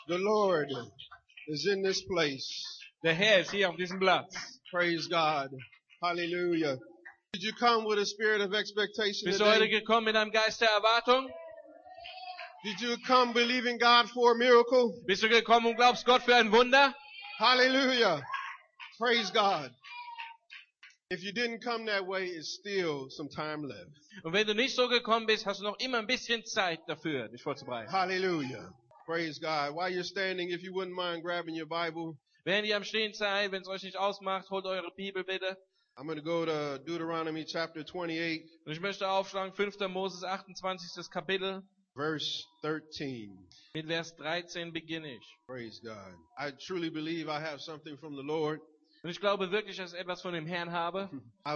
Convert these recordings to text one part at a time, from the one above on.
The Lord is in this place. Der Herr ist hier auf diesem Platz. Praise God. Hallelujah. Did you come with a spirit of expectation Bist du heute today? gekommen mit einem Geist der Erwartung? Did you come believing God for a miracle? Bist du gekommen und glaubst Gott für ein Wunder? Hallelujah. Praise God. If you didn't come that way, it's still some time left. Und wenn du nicht so gekommen bist, hast du noch immer ein bisschen Zeit dafür, dich vorzubereiten. Hallelujah. Praise God. While you're standing, if you wouldn't mind grabbing your Bible, Während ihr am Stehen seid, wenn es euch nicht ausmacht, holt eure Bibel bitte. I'm going to go to Deuteronomy chapter 28, Und ich möchte aufschlagen 5. Moses 28. Kapitel. verse 13. Mit Vers 13 beginne ich. Praise God. I truly believe I have something from the Lord. Und ich glaube wirklich, dass ich etwas von dem Herrn habe.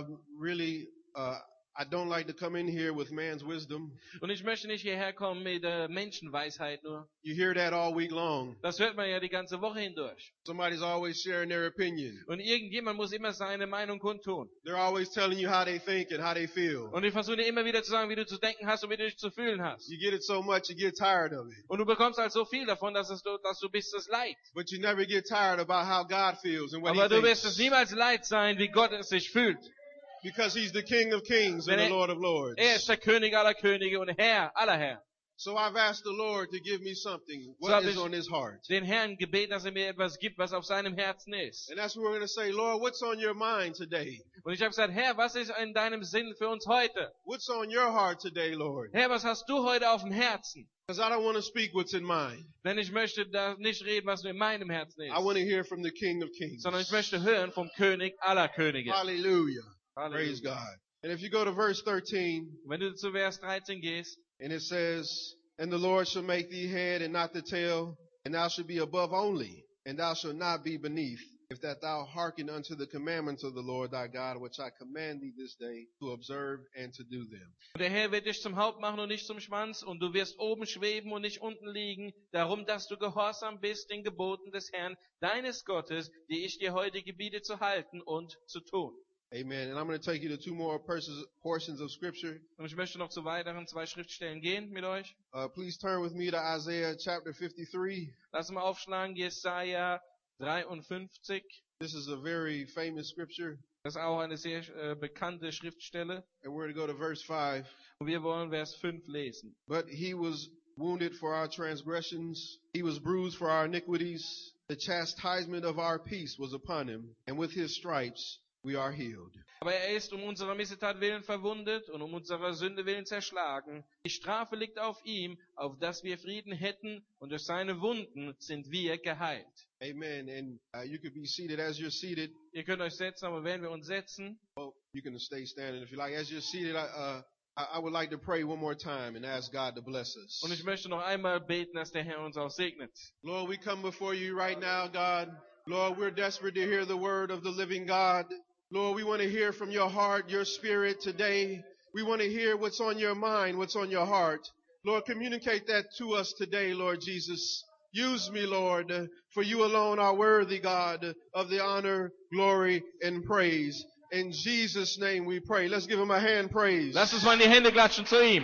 I don't like to come in here with man's wisdom. Und ich möchte nicht hierher kommen mit Menschenweisheit nur. You hear that all week long. Das hört man ja die ganze Woche hindurch. Somebody's always sharing their opinion. Und irgendjemand muss immer seine Meinung kundtun. They're always telling you how they think and how they feel. Und ich versuche dir immer wieder zu sagen, wie du zu denken hast und wie du dich zu fühlen hast. You get it so much, you get tired of it. Und du bekommst halt so viel davon, dass du bist es leid. But you never get tired about how God feels and what Aber He du wirst es thinks. niemals leid sein, wie Gott es sich fühlt. Because He's the King of Kings and the Lord of Lords. Er ist der König aller Könige und Herr aller Herren. So I've asked the Lord to give me something. So What habe is ich on His heart? den Herrn gebeten, dass er mir etwas gibt, was auf seinem Herzen ist. And that's what we're going to say, Lord, what's on your mind today? Und ich habe gesagt, Herr, was ist in deinem Sinn für uns heute? What's on your heart today, Lord? Herr, was hast du heute auf dem Herzen? Because I don't want to speak what's in mine. Denn ich möchte da nicht reden, was in meinem Herzen I want ist, to hear from the King of Kings. sondern ich möchte hören vom König aller Könige. Hallelujah. Praise Halleluja. God. And if you go to verse 13, Wenn du zu Vers 13 gehst, and it says, And the Lord shall make thee head and not the tail, and thou shalt be above only, and thou shalt not be beneath, if that thou hearken unto the commandments of the Lord thy God, which I command thee this day, to observe and to do them. und der Herr wird dich zum Haupt machen und nicht zum Schwanz, und du wirst oben schweben und nicht unten liegen, darum, dass du gehorsam bist den Geboten des Herrn, deines Gottes, die ich dir heute gebiete zu halten und zu tun. Amen. And I'm going to take you to two more portions of Scripture. Und ich möchte noch zu weiteren 2 Schriftstellen gehen mit euch. Please turn with me to Isaiah chapter 53. Lass mal aufschlagen, Jesaja 53. This is a very famous scripture. Das ist auch eine sehr bekannte Schriftstelle. And we're going to go to verse 5. Und wir wollen Vers 5 lesen. But he was wounded for our transgressions. He was bruised for our iniquities. The chastisement of our peace was upon him. And with his stripes we are healed. Aber er ist um unserer Missetat willen verwundet und um unserer Sünde willen zerschlagen. Die Strafe liegt auf ihm, auf dass wir Frieden hätten, und durch seine Wunden sind wir geheilt. Amen. And you could be seated. As you're seated, Ihr könnt euch setzen, aber wenn wir uns setzen, well, you can stay standing if you like. As you're seated, I would like to pray one more time and ask God to bless us. und ich möchte noch einmal beten, dass der Herr uns auch segnet. Lord, we come before you right now, God. Lord, we're desperate to hear the word of the living God. Lord, we want to hear from your heart, your spirit today. We want to hear what's on your mind, what's on your heart. Lord, communicate that to us today, Lord Jesus. Use me, Lord, for you alone are worthy, God, of the honor, glory, and praise. In Jesus' name we pray. Let's give him a hand praise. Lasst uns mal in die Hände klatschen zu ihm.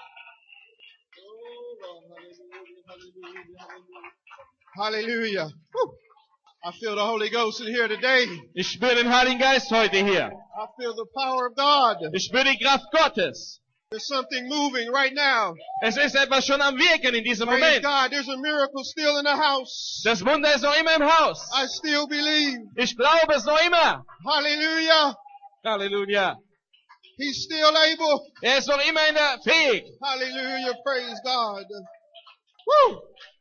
Hallelujah. Woo. I feel the Holy Ghost in here today. Ich spüre den Heiligen Geist heute hier. I feel the power of God. Ich spüre die Kraft Gottes. There's something moving right now. Es ist etwas schon am Wirken in diesem Praise Moment. God. There's a miracle still in the house. Das Wunder ist noch immer im Haus. I still believe. Ich glaube es noch immer. Hallelujah. Halleluja. He's still able. Er ist noch immer fähig. Hallelujah. Praise God. Woo.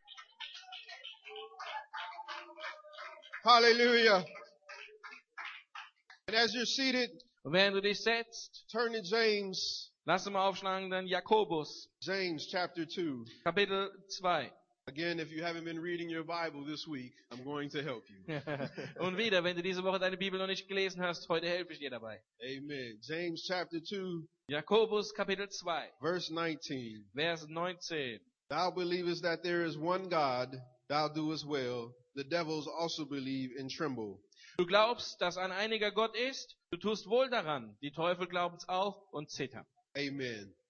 Hallelujah. And as you're seated, Und während du dich setzt, turn to James. lass uns mal aufschlagen, dann Jakobus, James chapter 2. Kapitel 2. Again, if you haven't been reading your Bible this week, I'm going to help you. Und wieder, wenn du diese Woche deine Bibel noch nicht gelesen hast, heute helfe ich dir dabei. Amen. James chapter 2, Jakobus, Kapitel 2, verse 19. Vers 19. Thou believest that there is one God, thou doest well. The devils also believe and tremble. Du glaubst, dass ein einiger Gott ist, du tust wohl daran. Die Teufel glauben's auch und zittern. Amen. Amen.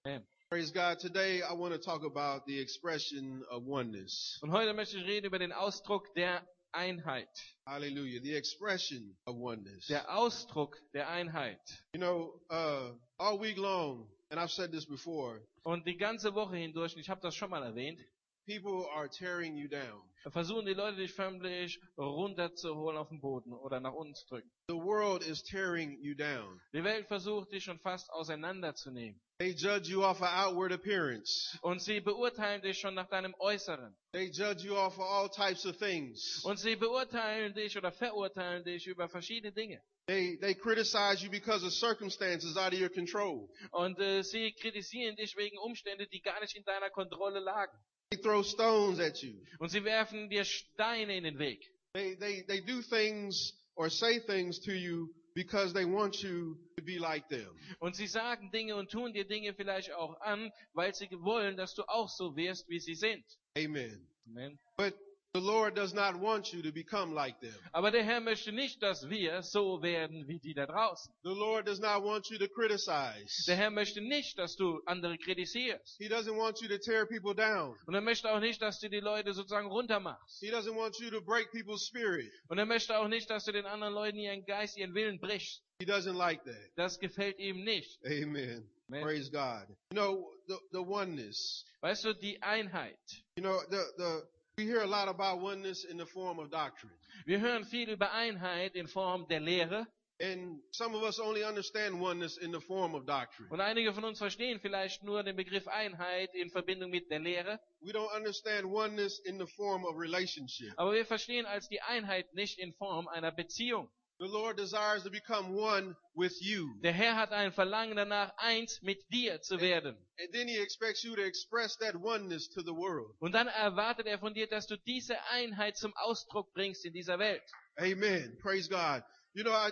Praise God. Today I want to talk about the expression of oneness. Und heute möchte ich reden über den Ausdruck der Einheit. Hallelujah. The expression of oneness. Der Ausdruck der Einheit. You know, all week long, and I've said this before, Und die ganze Woche hindurch, und ich habe das schon mal erwähnt, people are tearing you down. versuchen die Leute dich förmlich runterzuholen auf den Boden oder nach unten zu drücken. The world is tearing you down. Die Welt versucht dich schon fast auseinanderzunehmen. They judge you off of outward appearance. Und sie beurteilen dich schon nach deinem Äußeren. They judge you off of all types of things. Und sie beurteilen dich oder verurteilen dich über verschiedene Dinge. They criticize you because of circumstances out of your control. Und sie kritisieren dich wegen Umständen, die gar nicht in deiner Kontrolle lagen. They throw stones at you. Und sie werfen dir Steine in den Weg. They do things or say things to you because they want you to be like them. Und sie sagen Dinge und tun dir Dinge vielleicht auch an, weil sie wollen, dass du auch so wirst, wie sie sind. Amen. Amen. But the Lord does not want you to become like them. Aber der Herr möchte nicht, dass wir so werden wie die da draußen. The Lord does not want you to criticize. Der Herr möchte nicht, dass du andere kritisierst. He doesn't want you to tear people down. Und er möchte auch nicht, dass du die Leute sozusagen runtermachst. He doesn't want you to break people's spirit. Und er möchte auch nicht, dass du den anderen Leuten ihren Geist, ihren Willen brichst. He doesn't like that. Das gefällt ihm nicht. Amen. Amen. Praise God. You know, the oneness. Weißt du, die Einheit. You know, we hear a lot about oneness in the form of doctrine. Wir hören viel über Einheit in Form der Lehre. And some of us only understand oneness in the form of doctrine. Und einige von uns verstehen vielleicht nur den Begriff Einheit in Verbindung mit der Lehre. We don't understand oneness in the form of relationship. Aber wir verstehen als die Einheit nicht in Form einer Beziehung. The Lord desires to become one with you. Der Herr hat ein Verlangen danach, eins mit dir zu werden. And then he expects you to express that oneness to the world. Und dann erwartet er von dir, dass du diese Einheit zum Ausdruck bringst in dieser Welt. Amen. Praise God. You know,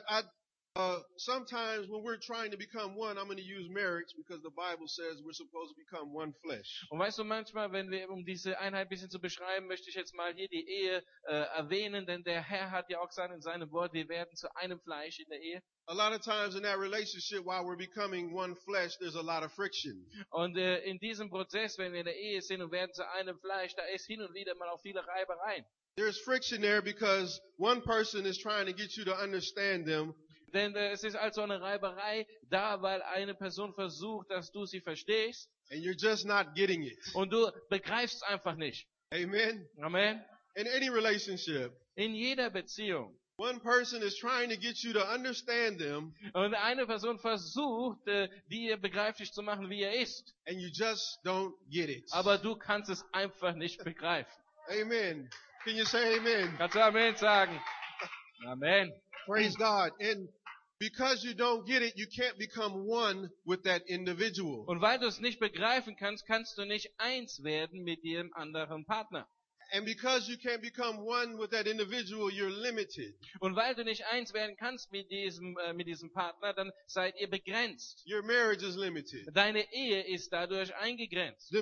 sometimes when we're trying to become one, I'm going to use marriage because the Bible says we're supposed to become one flesh. Und weißt du, manchmal, wenn wir, um diese Einheit ein bisschen zu beschreiben, möchte ich jetzt mal hier die Ehe erwähnen, denn der Herr hat ja auch gesagt in seinem Wort, wir werden zu einem Fleisch in der Ehe. A lot of times in that relationship, while we're becoming one flesh, there's a lot of friction. Und in diesem Prozess, wenn wir in der Ehe sind und werden zu einem Fleisch, da ist hin und wieder mal auch viele Reibereien. There's friction there because one person is trying to get you to understand them. Denn es ist also eine Reiberei da, weil eine Person versucht, dass du sie verstehst. And you're just not getting it. Und du begreifst es einfach nicht. Amen. Amen. In any relationship, In jeder Beziehung. one person is trying to get you to understand them, Und eine Person versucht, dir begreiflich zu machen, wie er ist. and you just don't get it. Aber du kannst es einfach nicht begreifen. Amen. Can you say amen? Kannst du Amen sagen? Amen. Praise God. And because you don't get it, you can't become one with that individual. Und weil du es nicht begreifen kannst, kannst du nicht eins werden mit dem anderen Partner. And because you can't become one with that individual, you're limited. Und weil du nicht eins werden kannst mit diesem Partner, dann seid ihr begrenzt. Your marriage is limited. Deine Ehe ist dadurch eingegrenzt.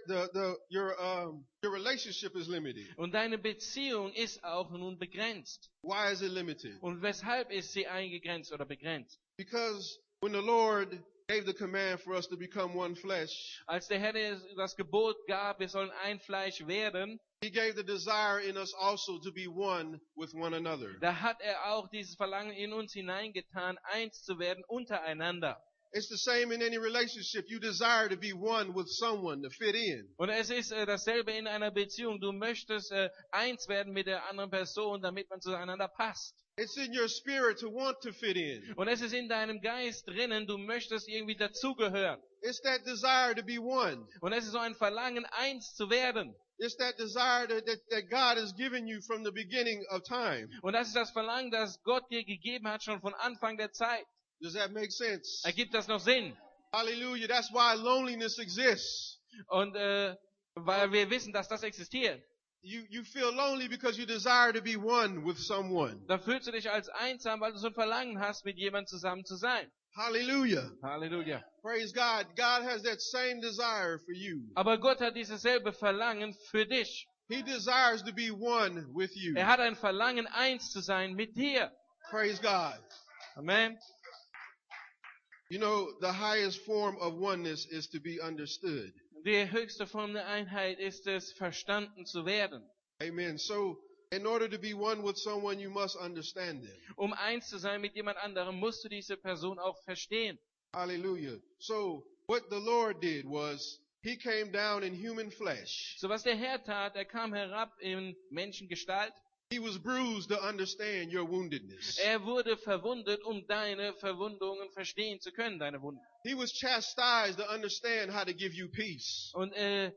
Your relationship is limited. Und deine Beziehung ist auch nun begrenzt. Why is it limited? Und weshalb ist sie eingegrenzt oder begrenzt? Because when the Lord gave the command for us to become one flesh, Als der Herr das Gebot gab, wir sollen ein Fleisch werden, He gave the desire in us also to be one with one another. da hat er auch dieses Verlangen in uns hineingetan, eins zu werden untereinander. It's the same in any relationship. You desire to be one with someone to fit in. Und es ist dasselbe in einer Beziehung. Du möchtest eins werden mit der anderen Person, damit man zueinander passt. It's in your spirit to want to fit in. Und es ist in deinem Geist drinnen, du möchtest irgendwie dazugehören. It's that desire to be one. Und es ist so ein Verlangen, eins zu werden. It's that desire that God has given you from the beginning of time. Und das ist das Verlangen, das Gott dir gegeben hat, schon von Anfang der Zeit. Does that make sense? Ergibt das noch Sinn? Hallelujah. That's why loneliness exists. Und weil wir wissen, dass das existiert. You feel lonely because you desire to be one with someone. Da fühlst du dich als einsam, weil du so ein Verlangen hast, mit jemandem zusammen zu sein. Hallelujah. Halleluja. Praise God. God has that same desire for you. Aber Gott hat dieses selbe Verlangen für dich. He desires to be one with you. Er hat ein Verlangen, eins zu sein mit dir. Praise God. Amen. You know, the highest form of oneness is to be understood. Die höchste Form der Einheit ist es, verstanden zu werden. Amen. So, in order to be one with someone, you must understand them. Um eins zu sein mit jemand anderem, musst du diese Person auch verstehen. Hallelujah. So, what the Lord did was, He came down in human flesh. So was der Herr tat, er kam herab in Menschengestalt. He was bruised to understand your woundedness. Er wurde verwundet, um deine Verwundungen verstehen zu können, deine Wunden. He was chastised to understand how to give you peace. Und er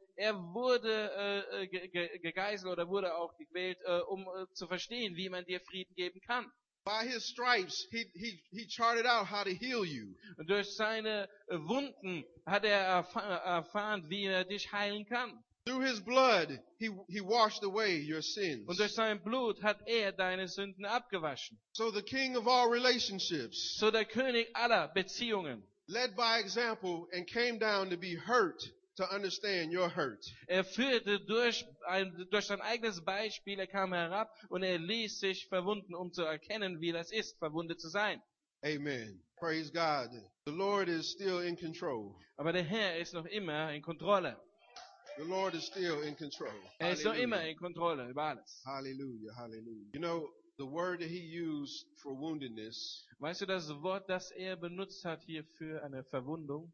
wurde gegeißelt oder wurde auch gequält, um zu verstehen, wie man dir Frieden geben kann. By His stripes, he charted out how to heal you. Und durch seine Wunden hat er erfahren, wie er dich heilen kann. Through His blood, he washed away your sins. Und durch sein Blut hat er deine Sünden abgewaschen. So the King of all relationships, So der König aller Beziehungen. led by example and came down to be hurt to understand your hurt. Er führte durch sein eigenes Beispiel, er kam herab und er ließ sich verwunden, um zu erkennen, wie das ist, verwundet zu sein. Amen. Praise God. The Lord is still in control. Aber der Herr ist noch immer in Kontrolle. The Lord is still in control. Er ist noch Hallelujah. immer in Kontrolle über alles. Hallelujah. Hallelujah. You know, the word that He used for woundedness, Weißt du, das Wort, das er benutzt hat hier für eine Verwundung,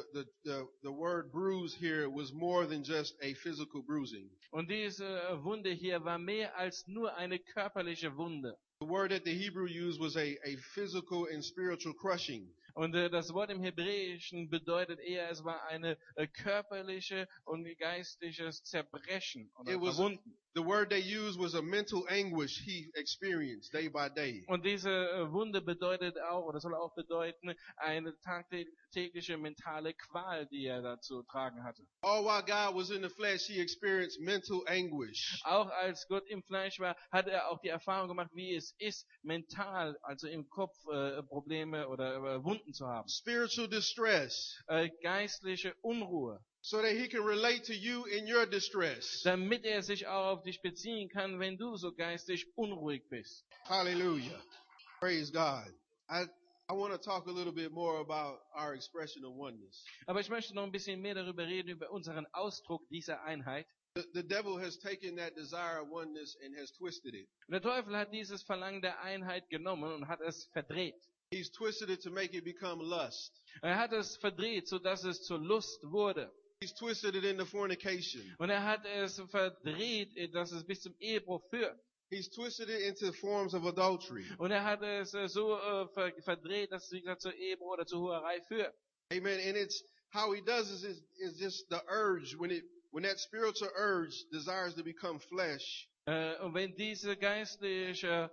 the word bruise here was more than just a physical bruising. und diese Wunde hier war mehr als nur eine körperliche Wunde. The word that the Hebrew used was a physical and spiritual crushing. Und das Wort im Hebräischen bedeutet eher, es war eine körperliche und geistliches Zerbrechen oder It was- Verwunden. The word they used was a mental anguish he experienced day by day. Und diese Wunde bedeutet auch, oder soll auch bedeuten, eine tagtägliche mentale Qual, die er da zu tragen hatte. All while God was in the flesh, he experienced mental anguish. Auch als Gott im Fleisch war, hat er auch die Erfahrung gemacht, wie es ist, mental, also im Kopf, Probleme oder Wunden zu haben. Spiritual distress, Geistliche Unruhe, so that he can relate to you in your distress. damit er sich auch auf dich beziehen kann, wenn du so geistig unruhig bist. Hallelujah. Praise God. I want to talk a little bit more about our expression of oneness. Aber ich möchte noch ein bisschen mehr darüber reden, über unseren Ausdruck dieser Einheit. The devil has taken that desire of oneness and has twisted it. Und der Teufel hat dieses Verlangen der Einheit genommen und hat es verdreht. He's twisted it to make it become lust. Er hat es verdreht, sodass es zur Lust wurde. He's twisted it into fornication. Und er hat es verdreht, dass es bis zum Ehebruch führt. He's twisted it into forms of adultery. Und er hat es so verdreht, dass es wie gesagt zur Ehebruch oder zur Hurerei führt. Amen. And it's how he does is just the urge when that spiritual urge desires to become flesh. Und wenn diese geistliche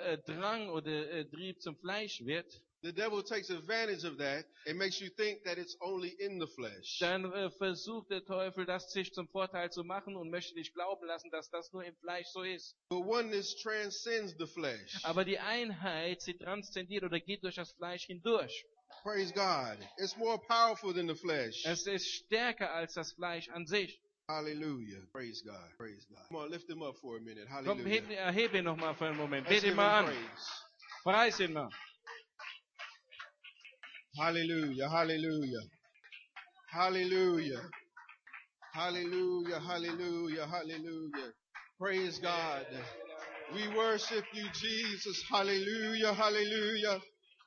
Drang oder Trieb zum Fleisch wird, The devil takes advantage of that and makes you think that it's only in the flesh. dann versucht der Teufel, das sich zum Vorteil zu machen und möchte dich glauben lassen, dass das nur im Fleisch so ist. But oneness transcends the flesh. Aber die Einheit, sie transzendiert oder geht durch das Fleisch hindurch. Praise God. It's more powerful than the flesh. Es ist stärker als das Fleisch an sich. Hallelujah. Praise God. Praise God. Come on, lift him up for a minute. Komm, Hallelujah. erheb ihn noch mal für einen Moment. Let's Bet ihn give mal him an. praise. Preis ihn mal. Hallelujah. Hallelujah. Hallelujah. Hallelujah. Hallelujah. Hallelujah. Praise God. We worship you, Jesus. Hallelujah. Hallelujah.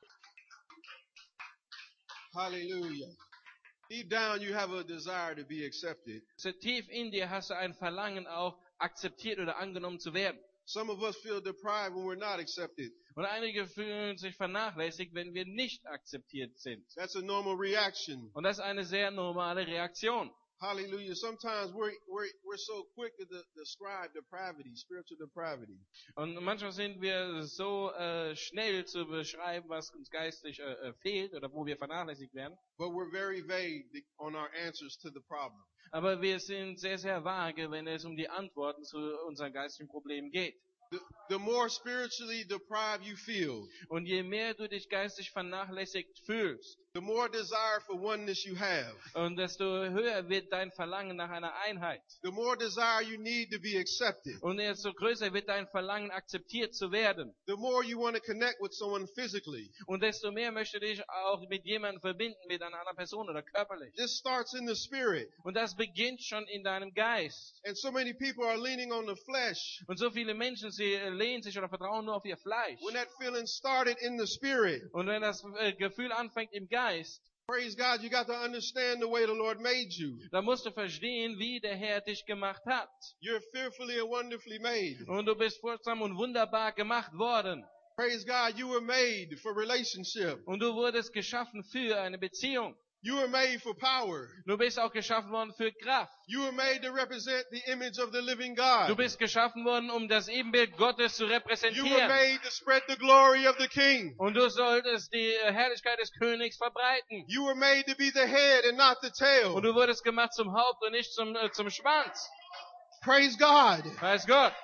Hallelujah. Deep down, you have a desire to be accepted. So tief in dir hast du ein Verlangen auch, akzeptiert oder angenommen zu werden. Some of us feel deprived when we're not accepted. Und einige fühlen sich vernachlässigt, wenn wir nicht akzeptiert sind. That's a normal reaction. Und das ist eine sehr normale Reaktion. Hallelujah. Sometimes we're so quick to describe depravity, spiritual depravity. Und manchmal sind wir so schnell zu beschreiben, was uns geistlich fehlt oder wo wir vernachlässigt werden. But we're very vague on our answers to the problem. Aber wir sind sehr, sehr vage, wenn es um die Antworten zu unseren geistigen Problemen geht. the more spiritually deprived you feel, Und je mehr du dich geistig vernachlässigt fühlst, the more desire for oneness you have, und desto höher wird dein Verlangen nach einer Einheit. the more desire you need to be accepted, Und desto größer wird dein Verlangen, akzeptiert zu werden. the more you want to connect with someone physically. Und desto mehr möchte dich auch mit jemandem verbinden, mit einer anderen Person oder körperlich. This starts in the spirit. Und das beginnt schon in deinem Geist. And so many people are leaning on the flesh. Und so viele Menschen, sie lehnen sich oder vertrauen nur auf ihr Fleisch. When that feeling started in the spirit, Und wenn das Gefühl anfängt im Geist, praise God, you got to understand the way the Lord made you. dann musst du verstehen, wie der Herr dich gemacht hat. You're fearfully and wonderfully made. Und du bist furchtsam und wunderbar gemacht worden. Praise God, you were made for relationship. Und du wurdest geschaffen für eine Beziehung. You were made for power. Du bist auch geschaffen worden für Kraft. You were made to represent the image of the living Du God. bist geschaffen worden, um das Ebenbild Gottes zu You were repräsentieren. made to spread the glory of the King. Und du solltest die Herrlichkeit des Königs verbreiten. You were made to be the head and not the tail. Und du wurdest gemacht zum Haupt und nicht zum Schwanz. Praise God. Weiß Gott.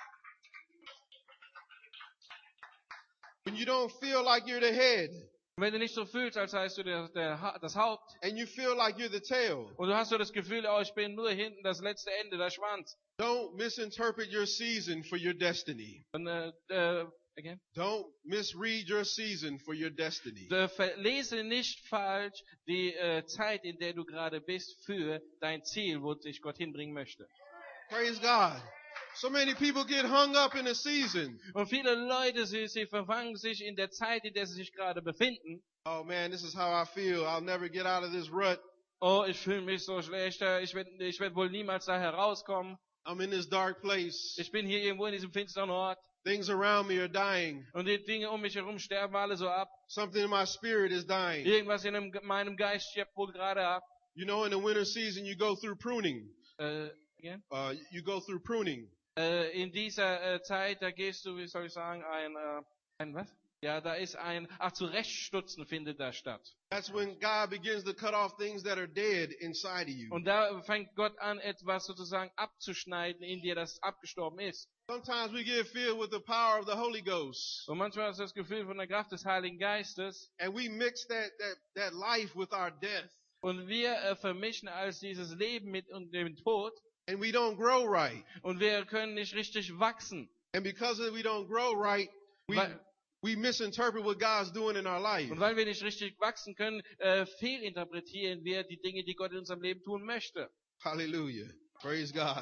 When you don't feel like you're the head Und wenn du nicht so fühlst, als heißt du das Haupt, and you feel like you're the tail, und du hast so das Gefühl, oh, ich bin nur hinten das letzte Ende, der Schwanz. don't misinterpret your season for your destiny. Und, again? Don't misread your season for your destiny. Lese nicht falsch die Zeit, in der du gerade bist, für dein Ziel, wo dich Gott hinbringen möchte. Praise God. So many people get hung up in a season. Und viele Leute, sie verfangen sich in der Zeit, in der sie sich gerade befinden. Oh man, this is how I feel. I'll never get out of this rut. Oh, ich fühle mich so schlecht, ich werd wohl niemals da herauskommen. I'm in this dark place. Ich bin hier irgendwo in diesem finsteren Ort. Things around me are dying. Und die Dinge um mich herum sterben alle so ab. Something in my spirit is dying. Irgendwas in meinem Geist stirbt wohl gerade ab. You know, in the winter season, you go through pruning. Again? You go through pruning. In dieser Zeit, da gehst du, wie soll ich sagen, ein was? Ja, da ist Zurechtstutzen findet da statt. That's when God begins to cut off things that are dead inside of you. Und da fängt Gott an, etwas sozusagen abzuschneiden in dir, das abgestorben ist. Sometimes we get filled with the power of the Holy Ghost. Und manchmal ist das Gefühl von der Kraft des Heiligen Geistes. And we mix that life with our death. Und wir vermischen als dieses Leben mit dem Tod. And we don't grow right. Und wir können nicht richtig wachsen. And because we don't grow right, we misinterpret what God's doing in our life. Und weil wir nicht richtig wachsen können, fehlinterpretieren wir die Dinge, die Gott in unserem Leben tun möchte. Hallelujah. Praise God.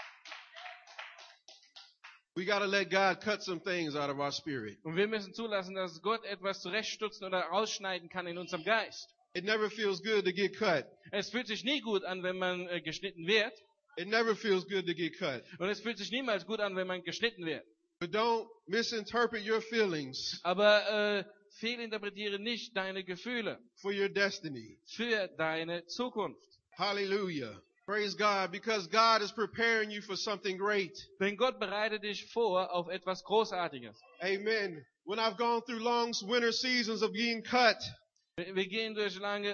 We got to let God cut some things out of our spirit. Und wir müssen zulassen, dass Gott etwas zurechtstutzen oder rausschneiden kann in unserem Geist. It never feels good to get cut. Es fühlt sich nie gut an, wenn man geschnitten wird. It never feels good to get cut. Und es fühlt sich niemals gut an, wenn man geschnitten wird. But don't misinterpret your feelings Aber fehlinterpretiere nicht deine Gefühle for your destiny. für deine Zukunft. Hallelujah. Praise God, because God is preparing you for something great. Denn Gott bereitet dich vor auf etwas Großartiges. Amen. When I've gone through long winter seasons of being cut, Wir gehen durch lange,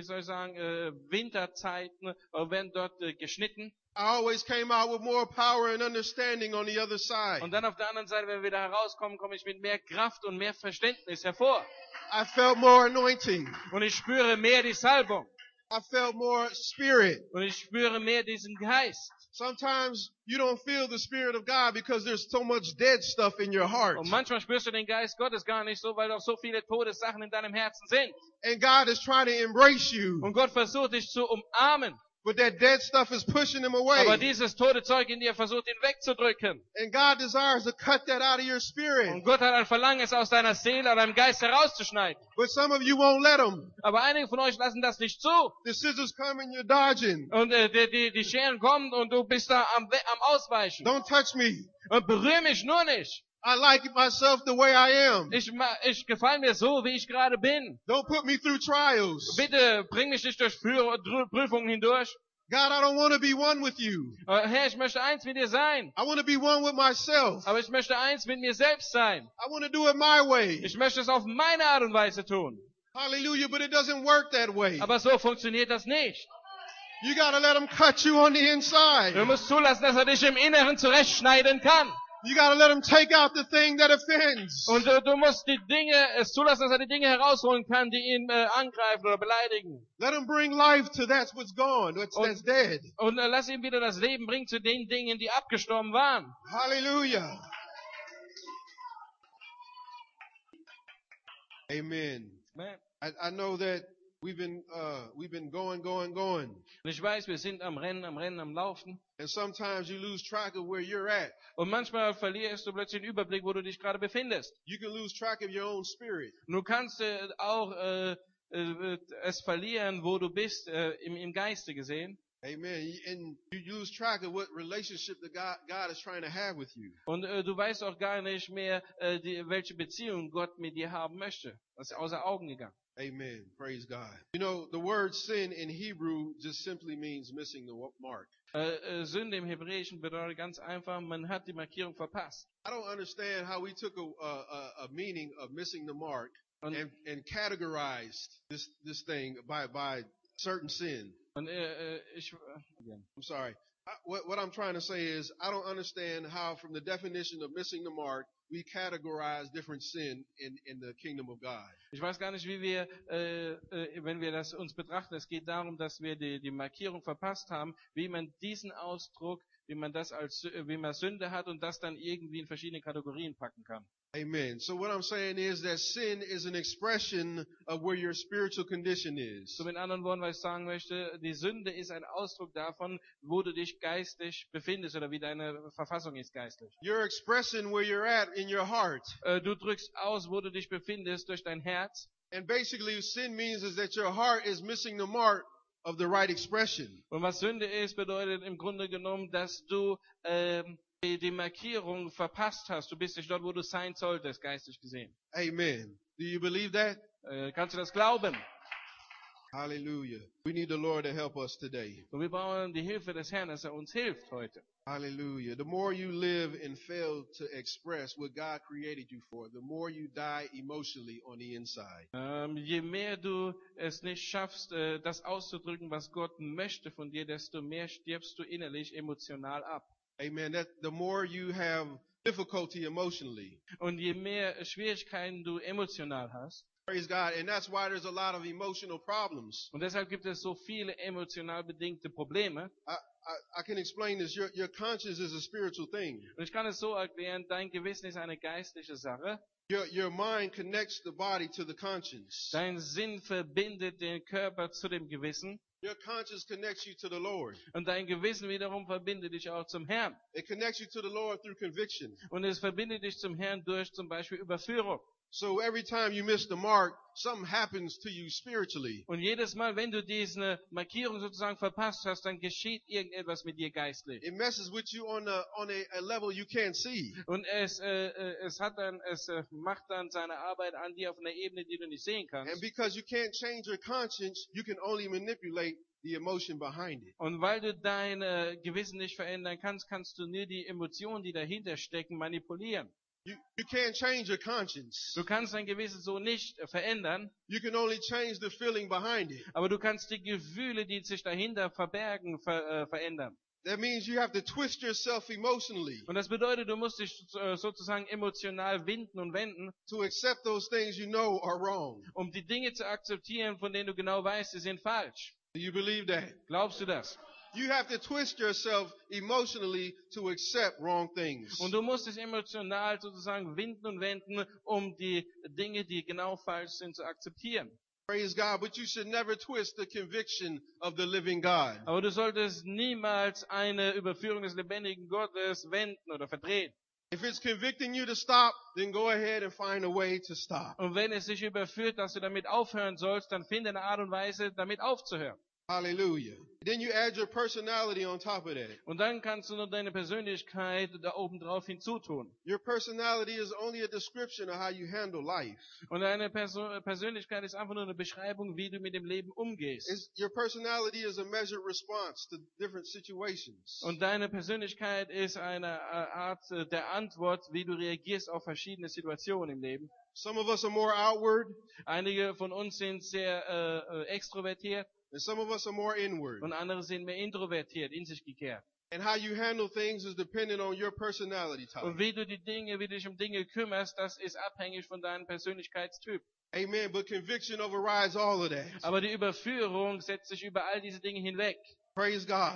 Winterzeiten, werden dort geschnitten. I always came out with more power and understanding on the other side. Und dann auf der anderen Seite, wenn wir wieder herauskommen, komme ich mit mehr Kraft und mehr Verständnis hervor. I felt more anointing. Und ich spüre mehr die Salbung. I felt more spirit. Und ich spüre mehr diesen Geist. Sometimes you don't feel the Spirit of God because there's so much dead stuff in your heart. Und manchmal spürst du den Geist Gottes gar nicht so, weil doch so viele tote Sachen in deinem Herzen sind. And God is trying to embrace you. Und Gott versucht dich zu umarmen. But that dead stuff is pushing him away. Aber dieses tote Zeug in dir versucht ihn wegzudrücken. And God desires to cut that out of your spirit. Und Gott hat ein Verlangen, es aus deiner Seele, aus deinem Geist herauszuschneiden. But some of you won't let him. Aber einige von euch lassen das nicht zu. The scissors come and you're dodging. Und die Scheren kommen und du bist da am Ausweichen. Don't touch me. Und berühr mich nur nicht. I like myself the way I am. Ich gefalle mir so, wie ich gerade bin. Don't put me through trials. Bitte bring mich nicht durch Prüfungen hindurch. God, I don't want to be one with you. Herr, ich möchte eins mit dir sein. I want to be one with myself. Aber ich möchte eins mit mir selbst sein. I want to do it my way. Ich möchte es auf meine Art und Weise tun. Hallelujah, but it doesn't work that way. Aber so funktioniert das nicht. You got to let him cut you on the inside. Du musst zulassen, dass er dich im Inneren zurechtschneiden kann. You got to let him take out the thing that offends. Und du musst es zulassen, dass er die Dinge herausholen kann, die ihn angreifen oder beleidigen. Let him bring life to that's what's gone, that's dead. Und lass ihm wieder das Leben bringen zu den Dingen, die abgestorben waren. Hallelujah. Amen. I know that we've been going. Und ich weiß, wir sind am Rennen, am Laufen. And sometimes you lose track of where you're at. Und manchmal verlierst du plötzlich den Überblick, wo du dich gerade befindest. You can lose track of your own spirit. Und du kannst auch es verlieren, wo du bist, im Geiste gesehen. Amen. And you lose track of what relationship that God is trying to have with you. Und du weißt auch gar nicht mehr, welche Beziehung Gott mit dir haben möchte. Das ist außer Augen gegangen. Amen. Praise God. You know, the word sin in Hebrew just simply means missing the mark. Sünde im Hebräischen bedeutet ganz einfach, man hat die Markierung verpasst. I don't understand how we took a meaning of missing the mark and categorized this thing by certain sin. Und I'm sorry. What I'm trying to say is, I don't understand how, from the definition of missing the mark, we categorize different sin in the kingdom of God. Ich weiß gar nicht, wie wir, wenn wir das uns betrachten, es geht darum, dass wir die Markierung verpasst haben, wie man diesen Ausdruck, wie man Sünde hat und das dann irgendwie in verschiedene Kategorien packen kann. Amen. So what I'm saying is that sin is an expression of where your spiritual condition is. So mit anderen Worten, was ich sagen möchte, die Sünde ist ein Ausdruck davon, wo du dich geistig befindest oder wie deine Verfassung ist geistig. You're expressing where you're at in your heart. Du drückst aus, wo du dich befindest durch dein Herz. And basically sin means is that your heart is missing the mark of the right expression. Und was Sünde ist, bedeutet im Grunde genommen, dass du die Markierung verpasst hast. Du bist nicht dort, wo du sein solltest, geistig gesehen. Amen. Do you believe that? Kannst du das glauben? Hallelujah. We need the Lord to help us today. Und wir brauchen die Hilfe des Herrn, dass uns hilft heute. Hallelujah. The more you live and fail to express what God created you for, the more you die emotionally on the inside. Je mehr du es nicht schaffst, das auszudrücken, was Gott möchte von dir, desto mehr stirbst du innerlich emotional ab. Amen. The more you have difficulty emotionally. Und je mehr Schwierigkeiten du emotional hast. Praise God. And that's why there's a lot of emotional problems. Und deshalb gibt es so viele emotional bedingte Probleme. I can explain this. Your conscience is a spiritual thing. Und ich kann es so erklären, dein Gewissen ist eine geistliche Sache. Your mind connects the body to the conscience. Dein Sinn verbindet den Körper zu dem Gewissen. Your conscience connects you to the Lord. Und dein Gewissen wiederum verbindet dich auch zum Herrn. It connects you to the Lord through conviction. Und es verbindet dich zum Herrn durch zum Beispiel Überführung. So every time you miss the mark, something happens to you spiritually. Und jedes Mal, wenn du diese Markierung sozusagen verpasst hast, dann geschieht irgendetwas mit dir geistlich. It messes with you on a level you can't see. Und es macht dann seine Arbeit an dir auf einer Ebene, die du nicht sehen kannst. And because you can't change your conscience, you can only manipulate the emotion behind it. Und weil du dein Gewissen nicht verändern kannst, kannst du nur die Emotionen, die dahinter stecken, manipulieren. You can't change your conscience. Du kannst dein Gewissen so nicht verändern. You can only change the feeling behind it. Aber du kannst die Gefühle, die sich dahinter verbergen, verändern. That means you have to twist yourself emotionally. Und das bedeutet, du musst dich sozusagen emotional winden und wenden, to accept those things you know are wrong. Um die Dinge zu akzeptieren, von denen du genau weißt, sie sind falsch. Do you believe that? Glaubst du das? You have to twist yourself emotionally to accept wrong things. Und du musst dich emotional sozusagen winden und wenden, um die Dinge, die genau falsch sind, zu akzeptieren. Praise God, but you should never twist the conviction of the living God. Aber du solltest niemals eine Überführung des lebendigen Gottes wenden oder verdrehen. If it's convicting you to stop, then go ahead and find a way to stop. Und wenn es dich überführt, dass du damit aufhören sollst, dann finde eine Art und Weise, damit aufzuhören. Hallelujah. Then you add your personality on top of that. Und dann kannst du noch deine Persönlichkeit da oben drauf hinzutun. Your personality is only a description of how you handle life. Und deine Persönlichkeit ist einfach nur eine Beschreibung, wie du mit dem Leben umgehst. Your personality is a measured response to different situations. Und deine Persönlichkeit ist eine Art der Antwort, wie du reagierst auf verschiedene Situationen im Leben. Some of us are more outward. Einige von uns sind sehr extrovertiert. And some of us are more inward. Und andere sind mehr introvertiert, in sich gekehrt. And how you handle things is dependent on your personality type. Und wie du dich um Dinge kümmerst, das ist abhängig von deinem Persönlichkeitstyp. Amen. But conviction overrides all of that. Aber die Überführung setzt sich über all diese Dinge hinweg. Praise God.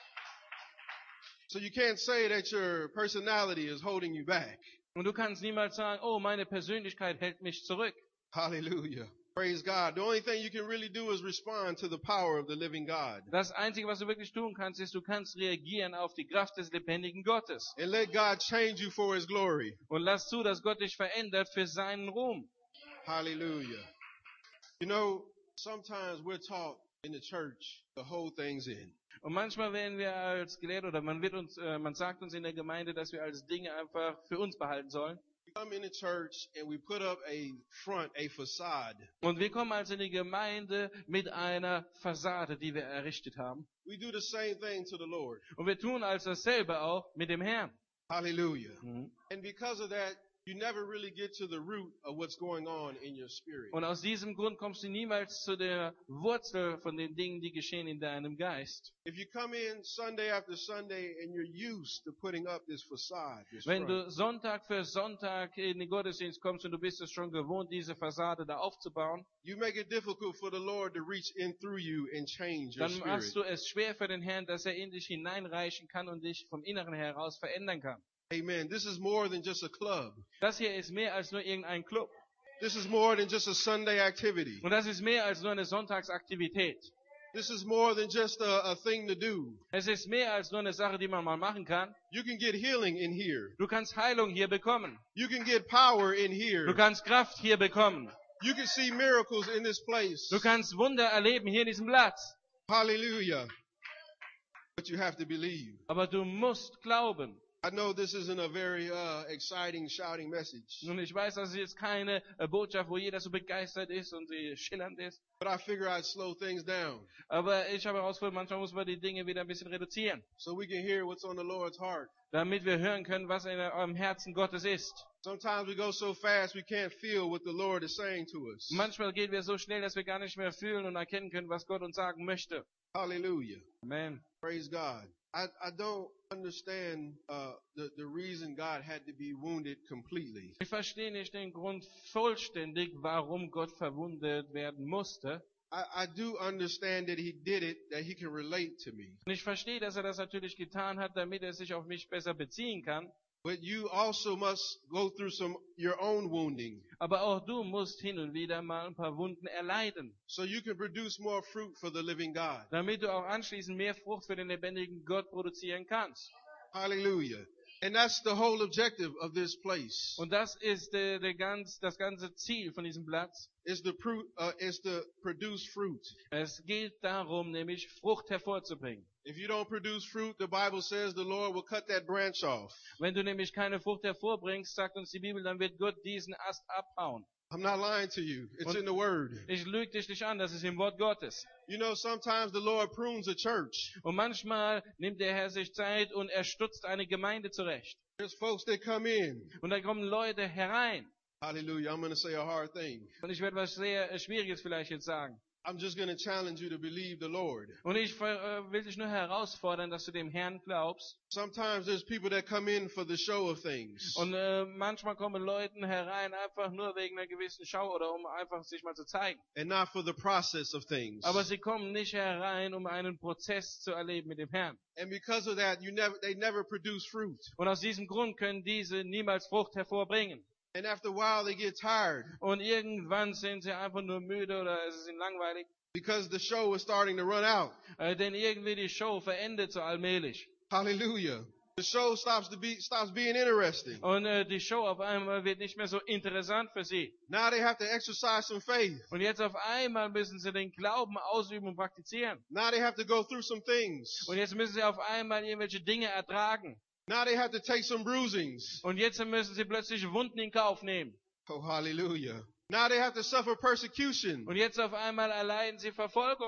So you can't say that your personality is holding you back. Und du kannst niemals sagen, oh, meine Persönlichkeit hält mich zurück. Hallelujah. Praise God. The only thing you can really do is respond to the power of the living God. Das Einzige, was du wirklich tun kannst, ist, du kannst reagieren auf die Kraft des lebendigen Gottes. And let God change you for His glory. Und lass zu, dass Gott dich verändert für seinen Ruhm. Hallelujah. You know, sometimes we're taught in the church to hold things in. Und manchmal werden wir als gelehrt oder man sagt uns in der Gemeinde, dass wir als Dinge einfach für uns behalten sollen. We come in the church and we put up a front, a facade. Und wir kommen also in die Gemeinde mit einer Fassade, die wir errichtet haben. We do the same thing to the Lord. Und wir tun also dasselbe auch mit dem Herrn. Hallelujah. Mhm. And because of that, you never really get to the root of what's going on in your spirit. Und aus diesem Grund kommst du niemals zu der Wurzel von den Dingen, die geschehen in deinem Geist. If you come in Sunday after Sunday and you're used to putting up this facade, this Wenn front, du Sonntag für Sonntag in den Gottesdienst kommst und du bist es schon gewohnt, diese Fassade da aufzubauen, you make it difficult for the Lord to reach in through you and change your dann spirit. machst du es schwer für den Herrn, dass er in dich hineinreichen kann und dich vom Inneren heraus verändern kann. Amen. This is more than just a club. Das hier ist mehr als nur irgendein Club. This is more than just a Sunday activity. Und das ist mehr als nur eine Sonntagsaktivität. This is more than just a thing to do. Es ist mehr als nur eine Sache, die man mal machen kann. You can get healing in here. Du kannst Heilung hier bekommen. You can get power in Du here. kannst Kraft hier bekommen. You can see miracles in this place. Du kannst Wunder erleben hier in diesem Platz. Hallelujah. But you have to believe. Aber du musst glauben. I know this isn't a very exciting, shouting message. Und ich weiß, das ist jetzt keine Botschaft, wo jeder so begeistert ist und schillernd ist. But I figure I'd slow things down Aber ich habe herausgefunden, manchmal muss man die Dinge wieder ein bisschen reduzieren, so we can hear what's on the Lord's heart. damit wir hören können, was in eurem Herzen Gottes ist. Sometimes we go so fast we can't feel what the Lord is saying to us. Manchmal gehen wir so schnell, dass wir gar nicht mehr fühlen und erkennen können, was Gott uns sagen möchte. Hallelujah. Amen. Praise God. I don't understand the reason God had to be wounded completely. Ich verstehe nicht den Grund vollständig, warum Gott verwundet werden musste. I do understand that He did it, that He can relate to me. Und ich verstehe, dass er das natürlich getan hat, damit er sich auf mich besser beziehen kann. But you also must go through your own wounding Aber auch du musst hin und wieder mal ein paar Wunden erleiden, so you can produce more fruit for the living God. damit du auch anschließend mehr Frucht für den lebendigen Gott produzieren kannst. Hallelujah. And that's the whole objective of this place. Und das ist das ganze Ziel von diesem Platz. Is to produce fruit. Es geht darum, nämlich Frucht hervorzubringen. If you don't produce fruit, the Bible says the Lord will cut that branch off. Wenn du nämlich keine Frucht hervorbringst, sagt uns die Bibel, dann wird Gott diesen Ast abhauen. I'm not lying to you. It's Und in the Word. ich lüge dich nicht an, das ist im Wort Gottes. You know, sometimes the Lord prunes a church. Und manchmal nimmt der Herr sich Zeit und er stutzt eine Gemeinde zurecht. There's folks that come in. Und da kommen Leute herein. Hallelujah. I'm going to say a hard thing. Und ich werde was sehr Schwieriges vielleicht jetzt sagen. I'm just going to challenge you to believe the Lord. Und ich will dich nur herausfordern, dass du dem Herrn glaubst. Sometimes there's people that come in for the show of things. Und manchmal kommen Leute herein, einfach nur wegen einer gewissen Schau oder um einfach sich mal zu zeigen. And not for the process of things. Aber sie kommen nicht herein, um einen Prozess zu erleben mit dem Herrn. And because of that, they never produce fruit. Und aus diesem Grund können diese niemals Frucht hervorbringen. And after a while, they get tired Und irgendwann sind sie einfach nur müde oder es ist ihnen langweilig. because the show is starting to run out. Denn irgendwie die Show verendet so allmählich. Hallelujah. The show stops being interesting. Und die Show auf einmal wird nicht mehr so interessant für sie. Now they have to exercise some faith. Und jetzt auf einmal müssen sie den Glauben ausüben und praktizieren. Now they have to go through some things. Und jetzt müssen sie auf einmal irgendwelche Dinge ertragen. Now they have to take some bruisings. Und jetzt müssen sie plötzlich Wunden in Kauf nehmen. Oh, hallelujah. Now they have to suffer persecution. Und jetzt auf einmal erleiden sie Verfolgung.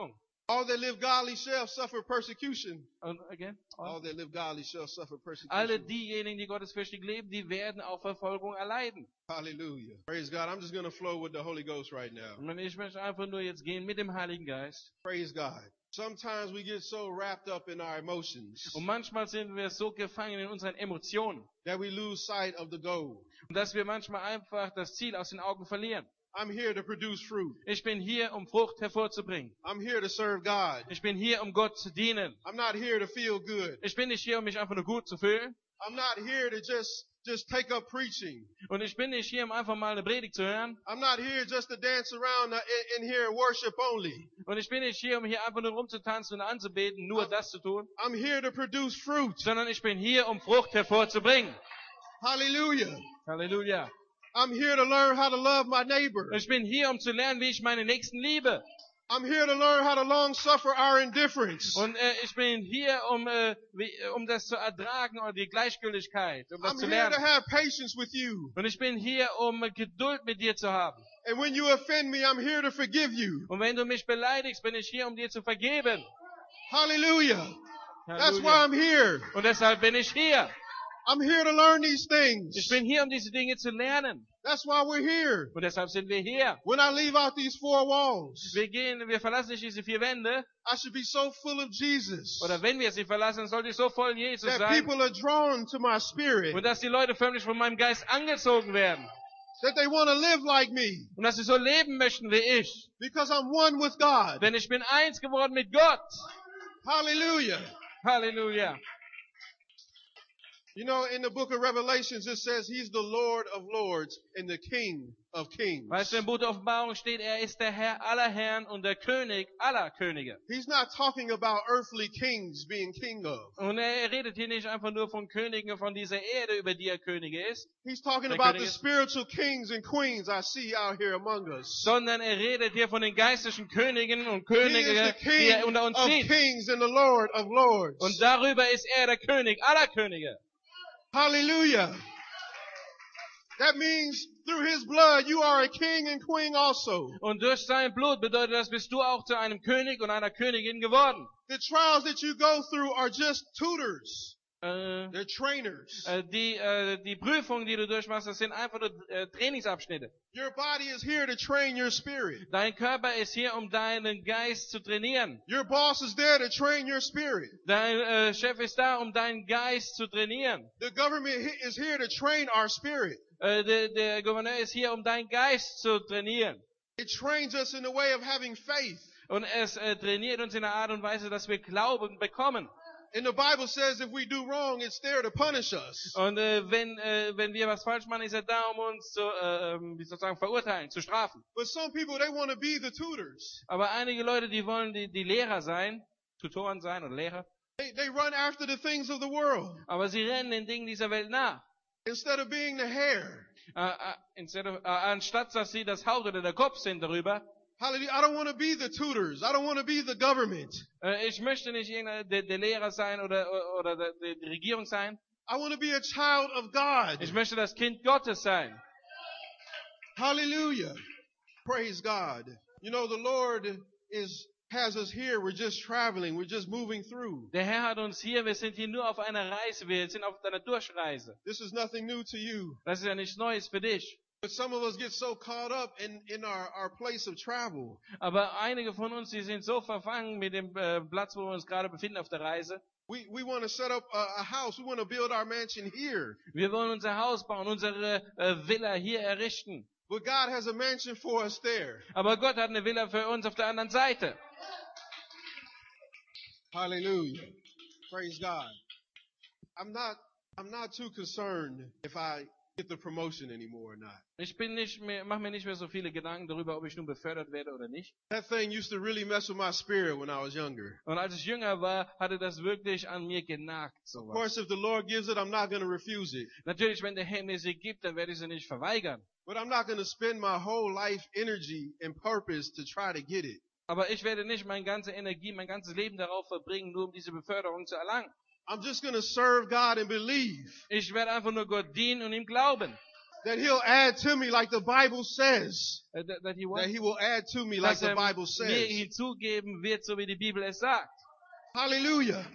All that live godly shall suffer persecution. Und again? All that live godly shall suffer Alle persecution. diejenigen, die gottesfürchtig leben, die werden auch Verfolgung erleiden. Hallelujah. Praise God. I'm just going to flow with the Holy Ghost right now. Und ich möchte einfach nur jetzt gehen mit dem Heiligen Geist. Praise God. Sometimes we get so wrapped up in our emotions Und manchmal sind wir so gefangen in unseren Emotionen, that we lose sight of the goal. dass wir manchmal einfach das Ziel aus den Augen verlieren. I'm here to produce fruit. Ich bin hier, um Frucht hervorzubringen. I'm here to serve God. Ich bin hier, um Gott zu dienen. I'm not here to feel good. Ich bin nicht hier, um mich einfach nur gut zu fühlen. I'm not here to just take up preaching. Und ich bin nicht hier, um einfach mal eine Predigt zu hören. I'm not here just to dance around in here and worship only. Und ich bin nicht hier, um hier einfach nur rumzutanzen und anzubeten, nur das zu tun. I'm here to produce fruit. Sondern ich bin hier, um Frucht hervorzubringen. Hallelujah. Halleluja. I'm here to learn how to love my neighbor. Ich bin hier, um zu lernen, wie ich meine Nächsten liebe. I'm here to learn how to long suffer our indifference. Und ich bin hier, um das zu ertragen, oder die Gleichgültigkeit, um das I'm zu here to lernen. have patience with you. Und ich bin hier, um Geduld mit dir zu haben. And when you offend me, I'm here to forgive you. Und wenn du mich beleidigst, bin ich hier, um dir zu vergeben. Hallelujah. That's why Halleluja. I'm here. Und deshalb bin ich hier. I'm here to learn these things. Ich bin hier, um diese Dinge zu lernen. That's why we're here. Und deshalb sind wir hier. When I leave out these four walls, Wir verlassen nicht diese 4 Wände. I should be so full of Jesus Oder wenn wir sie verlassen, sollte ich so voll Jesus that sein. people are drawn to my spirit, Und dass die Leute förmlich von meinem Geist angezogen werden. that they want to live like me Und dass sie so leben möchten wie ich. because I'm one with God. Denn ich bin eins geworden mit Gott. Hallelujah. Halleluja. You know, in the book of Revelations, it says he's the Lord of lords and the King of kings. Weißt du, im Buch der Offenbarung steht, er ist der Herr aller Herren und der König aller Könige. He's not talking about earthly kings being king of. Und er redet hier nicht einfach nur von Königen von dieser Erde, über die er Könige ist, He's talking Der about König the ist- spiritual kings and queens I see out here among us. sondern er redet hier von den geistlichen Königen und He is Königen, the die er King unter uns of sieht. kings and the Lord of lords. Und darüber ist er der König aller Könige. Hallelujah. That means through his blood you are a king and queen also. Und durch sein Blut bedeutet das, bist du auch zu einem König und einer Königin geworden. The trials that you go through are just tutors. Äh, They're trainers. die Prüfungen, die du durchmachst, das sind einfach nur Trainingsabschnitte. Your body is here to train your spirit. Dein Körper ist hier, um deinen Geist zu trainieren. Your boss is there to train your spirit. Dein Chef ist da, um deinen Geist zu trainieren. The government is here to train our spirit. Der Gouverneur ist hier, um deinen Geist zu trainieren. It trains us in the way of having faith. Und es trainiert uns in einer Art und Weise, dass wir Glauben bekommen. And the Bible says if we do wrong, it's there to punish us. Und wenn wir was falsch machen, ist er da, um uns zu, wie sozusagen verurteilen, zu strafen. But some people, they want to be the tutors. Aber einige Leute, die wollen die Lehrer sein, Tutoren sein oder Lehrer. They run after the things of the world Aber sie rennen den Dingen dieser Welt nach. instead of being the hair. Anstatt dass sie das Haupt oder der Kopf sind darüber. Hallelujah. I don't want to be the tutors. I don't want to be the government. Ich möchte nicht der Lehrer sein oder die Regierung sein. I want to be a child of God. Ich möchte das Kind Gottes sein. Hallelujah. Praise God. You know, the Lord has us here. We're just traveling. We're just moving through. Der Herr hat uns hier, wir sind hier nur auf einer Reise, wir sind auf einer Durchreise. This is nothing new to you. Das ist ja nichts Neues für dich. But some of us get so caught up in our place of travel. Aber einige von uns, die sind so verfangen mit dem Platz, wo wir uns gerade befinden auf der Reise. We want to set up a house. We want to build our mansion here. Wir wollen unser Haus bauen, unsere Villa hier errichten. But God has a mansion for us there. Aber Gott hat eine Villa für uns auf der anderen Seite. Hallelujah. Praise God. I'm not too concerned if I get the promotion anymore or not. Ich mache mir nicht mehr so viele Gedanken darüber, ob ich nun befördert werde oder nicht. That thing used to really mess with my spirit when I was younger. Und als ich jünger war, hatte das wirklich an mir genagt. Of Sowas. course, if the Lord gives it, I'm not going to refuse it. Natürlich, wenn der Herr mir sie gibt, dann werde ich sie nicht verweigern. But I'm not going to spend my whole life energy and purpose to try to get it. Aber ich werde nicht meine ganze Energie, mein ganzes Leben darauf verbringen, nur um diese Beförderung zu erlangen. I'm just going to serve God and believe. Ich werde einfach nur Gott dienen und ihm glauben. that He'll add to me like the Bible says. That he That He will add to me like dass the Bible mir says. hinzugeben wird, so wie die Bibel es sagt. Hallelujah.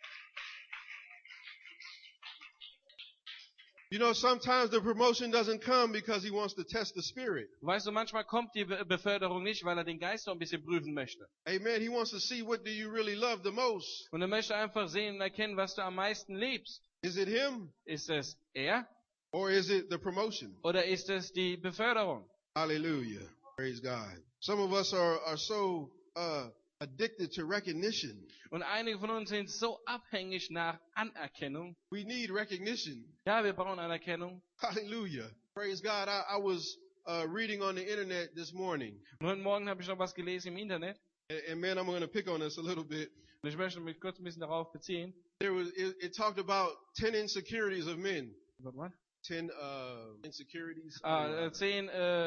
You know, sometimes the promotion doesn't come because He wants to test the spirit. Weißt du, manchmal kommt die Beförderung nicht, weil er den Geist noch ein bisschen prüfen möchte. Amen. He wants to see, what do you really love the most? Und er möchte einfach sehen und erkennen, was du am meisten liebst. Is it Him Ist es er or is it the promotion? oder ist es die Beförderung? Hallelujah. Praise God. Some of us are so addicted to recognition. Und einige von uns sind so abhängig nach Anerkennung. We need recognition. Ja, wir brauchen Anerkennung. Hallelujah. Praise God. I was reading on the internet this morning. Und heute Morgen habe ich noch was gelesen im Internet. And man, I'm going to pick on this a little bit. Und ich möchte mich kurz ein bisschen darauf beziehen. It talked about 10 insecurities of men. What? 10 insecurities. 10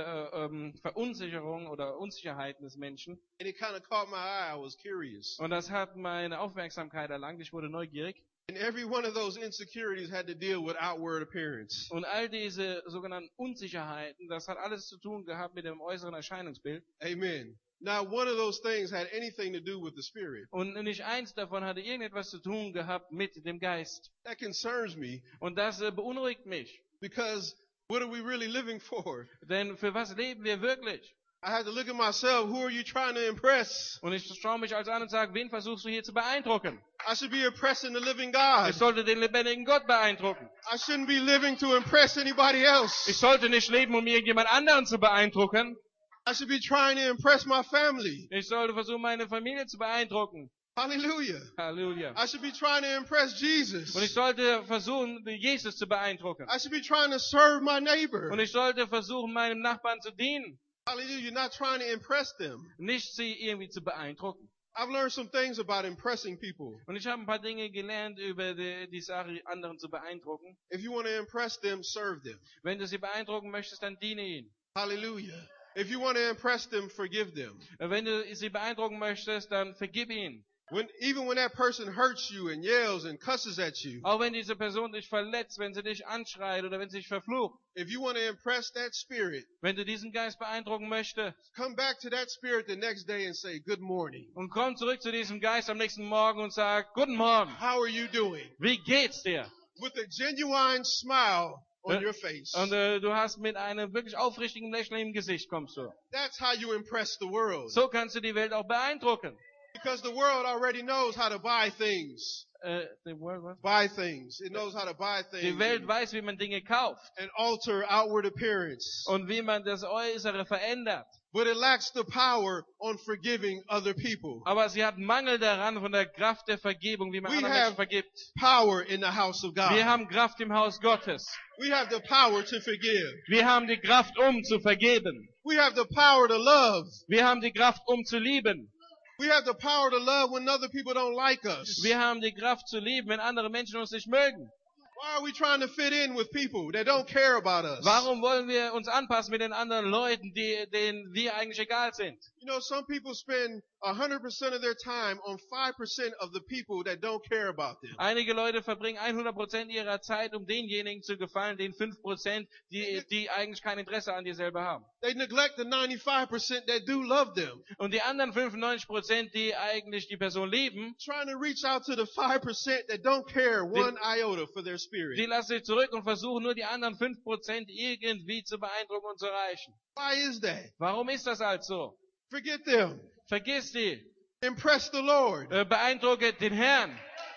Verunsicherungen oder Unsicherheiten des Menschen. And it kind of caught my eye. I was curious. Und das hat meine Aufmerksamkeit erlangt. Ich wurde neugierig. And every one of those insecurities had to deal with outward appearance. Und all diese sogenannten Unsicherheiten, das hat alles zu tun gehabt mit dem äußeren Erscheinungsbild. Amen. Now, one of those things had anything to do with the Spirit. Und nicht eins davon hatte irgendetwas zu tun gehabt mit dem Geist. That concerns me Und das beunruhigt mich. because what are we really living for? Denn für was leben wir wirklich? I had to look at myself. Who are you trying to impress? Und ich schaue mich also an und sage, wen versuchst du hier zu beeindrucken? I should be impressing the living God. Ich sollte den lebendigen Gott beeindrucken. I shouldn't be living to impress anybody else. Ich sollte nicht leben, um irgendjemand anderen zu beeindrucken. I should be trying to impress my family. Ich sollte versuchen, meine Familie zu beeindrucken. Hallelujah. Halleluja. I should be trying to impress Jesus. Und ich sollte versuchen, Jesus zu beeindrucken. I should be trying to serve my neighbor. Und ich sollte versuchen, meinem Nachbarn zu dienen. Hallelujah. Not trying to impress them. Nicht sie irgendwie zu beeindrucken. I've learned some things about impressing people. Und ich habe ein paar Dinge gelernt über die Sache, anderen zu beeindrucken. If you want to impress them, serve them. Wenn du sie beeindrucken möchtest, dann diene ihnen. Hallelujah. If you want to impress them, forgive them. Wenn du sie beeindrucken möchtest, dann vergib ihnen. Even when that person hurts you and yells and cusses at you, Auch wenn diese Person dich verletzt, wenn sie dich anschreit oder wenn sie dich verflucht. if you want to impress that spirit, Wenn du diesen Geist beeindrucken möchtest come back to that spirit the next day and say, good morning. und komm zurück zu diesem Geist am nächsten Morgen und sag, guten Morgen, How are you doing? wie geht's dir? With a genuine smile on your face. Und du hast mit einem wirklich aufrichtigen Lächeln im Gesicht, kommst du. That's how you impress the world. So kannst du die Welt auch beeindrucken. Because the world already knows how to buy things. Die Buy things. It knows how to buy things. Welt weiß, wie man Dinge kauft And alter outward appearance. und wie man das Äußere verändert. But it lacks the power on forgiving other people. Aber sie hat Mangel daran von der Kraft der Vergebung, wie man We anderen have Menschen vergibt. Power in the house of God. Wir haben Kraft im Haus Gottes. We have the power to forgive. Wir haben die Kraft, zu vergeben. We have the power to love. Wir haben die Kraft, zu lieben. We have the power to love when other people don't like us. Wir haben die Kraft zu lieben, wenn andere Menschen uns nicht mögen. Why are we trying to fit in with people that don't care about us? Warum wollen wir uns anpassen mit den anderen Leuten, denen wir eigentlich egal sind? You know, some people spend 100% of their time on 5% of the people that don't care about them. Einige Leute verbringen 100% ihrer Zeit, um denjenigen zu gefallen, den 5%, die eigentlich kein Interesse an dir selber haben. They neglect the 95% that do love them. Und die anderen 95%, die eigentlich die Person lieben, Trying to reach out to the 5% that don't care one iota for their die spirit. lassen sich zurück und versuchen nur die anderen 5% irgendwie zu beeindrucken und zu erreichen. Why is that? Warum ist das halt so? Forget them. Vergiss die. Impress the Lord. Beeindrucke den Herrn.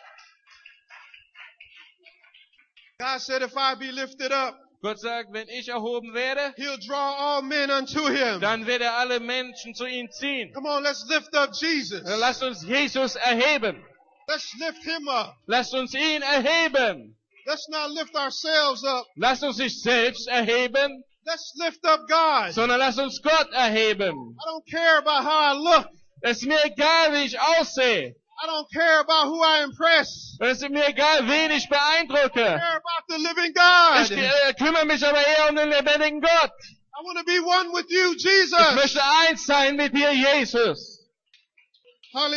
God said if I be lifted up, Gott sagt, wenn ich erhoben werde, He'll draw all men unto Him. dann wird er alle Menschen zu ihm ziehen. Come on, let's lift up Jesus. Lasst uns Jesus erheben. Let's lift Him up. Lasst uns ihn erheben. Let's not lift ourselves up. Lasst uns nicht selbst erheben, Let's lift up God. sondern lasst uns Gott erheben. I don't care about how I look. Es ist mir egal, wie ich aussehe. I don't care about who I impress. Es ist mir egal, wen ich I beeindrucke. care about the living God. Ich kümmere mich aber eher um den lebendigen Gott. I want to be one with you, Ich Jesus. möchte eins sein mit dir, Jesus.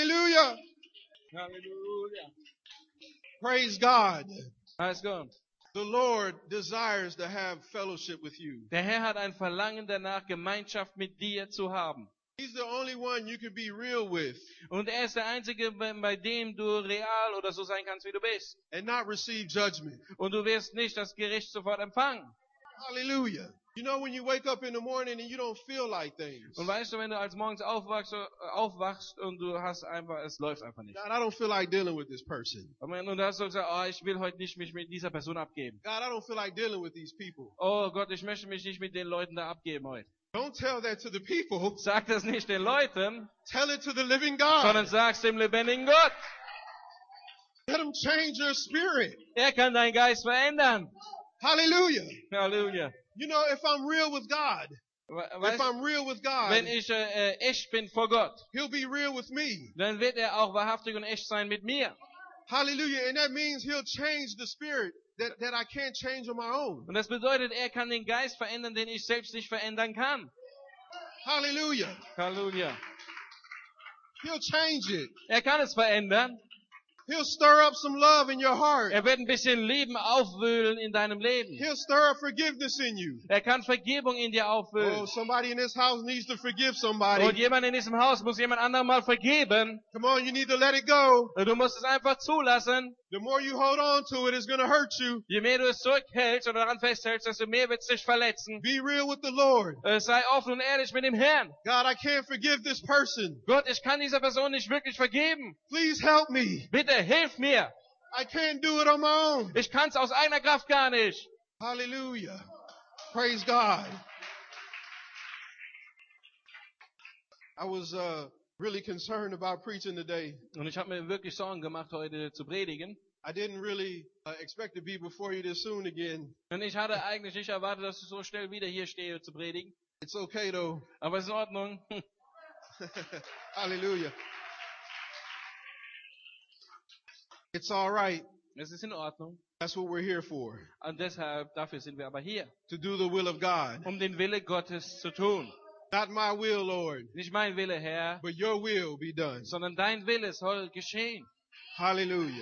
Hallelujah. Halleluja. Praise God. Alles gut. The Lord desires to have fellowship with you. Der Herr hat ein Verlangen danach, Gemeinschaft mit dir zu haben. He's the only one you can be real with Und er ist der Einzige, bei dem du real oder so sein kannst, wie du bist. and not receive judgment. Und du wirst nicht das Gericht sofort empfangen. Hallelujah. You know when you wake up in the morning and you don't feel like things. Und weißt du, wenn du als morgens aufwachst und du hast einfach, es läuft einfach nicht. God, I don't feel like dealing with this person. Und du hast so gesagt, oh, ich will heute nicht mich mit dieser Person abgeben. God, I don't feel like dealing with these people. Oh Gott, ich möchte mich nicht mit den Leuten da abgeben heute. Don't tell that to the people. Sag das nicht den Leuten, Tell it to the living sondern God. sag's dem lebendigen Gott. Let him change your spirit. Er kann deinen Geist verändern. Hallelujah. Halleluja. You know, if I'm real with God, if Weißt, I'm real with wenn God, ich echt bin vor Gott, he'll be real with me. dann wird er auch wahrhaftig und echt sein mit mir. Hallelujah. And that means he'll change the spirit that I can't change on my own. Und das bedeutet, er kann den Geist verändern, den ich selbst nicht verändern kann. Hallelujah. Halleluja. He'll change it. Er kann es verändern. He'll stir up some love in your heart. Er wird ein bisschen Leben aufwühlen in deinem Leben. He'll stir up forgiveness in you. Er kann Vergebung in dir Oh, aufwühlen. somebody in this house needs to forgive Und somebody. jemand in diesem Haus muss jemand anderem mal vergeben. Come on, you need to let it go. Du musst es einfach zulassen. The more you hold on to it, it's going to hurt you. Je mehr du es zurückhältst oder daran festhältst, desto mehr wird es dich verletzen. Be real with the Lord. Sei offen und ehrlich mit dem Herrn. God, I can't forgive this person. Gott, ich kann dieser Person nicht wirklich vergeben. Please help me. Bitte hilf mir. I can't do it on my own. Ich kann es aus eigener Kraft gar nicht. Hallelujah. Praise God. I was really concerned about preaching today. Und ich habe mir wirklich Sorgen gemacht, heute zu predigen. I didn't really expect to be before you this soon again. Und ich hatte eigentlich nicht erwartet, dass ich so schnell wieder hier stehe zu predigen. It's okay though. Aber es ist in Ordnung. Hallelujah. It's all right. Es ist in Ordnung. That's what we're here for. Und deshalb, dafür sind wir aber hier. To do the will of God. Um den Wille Gottes zu tun. Not my will, Lord, Nicht mein Wille, Herr, but your will be done. sondern dein Wille soll geschehen. Hallelujah.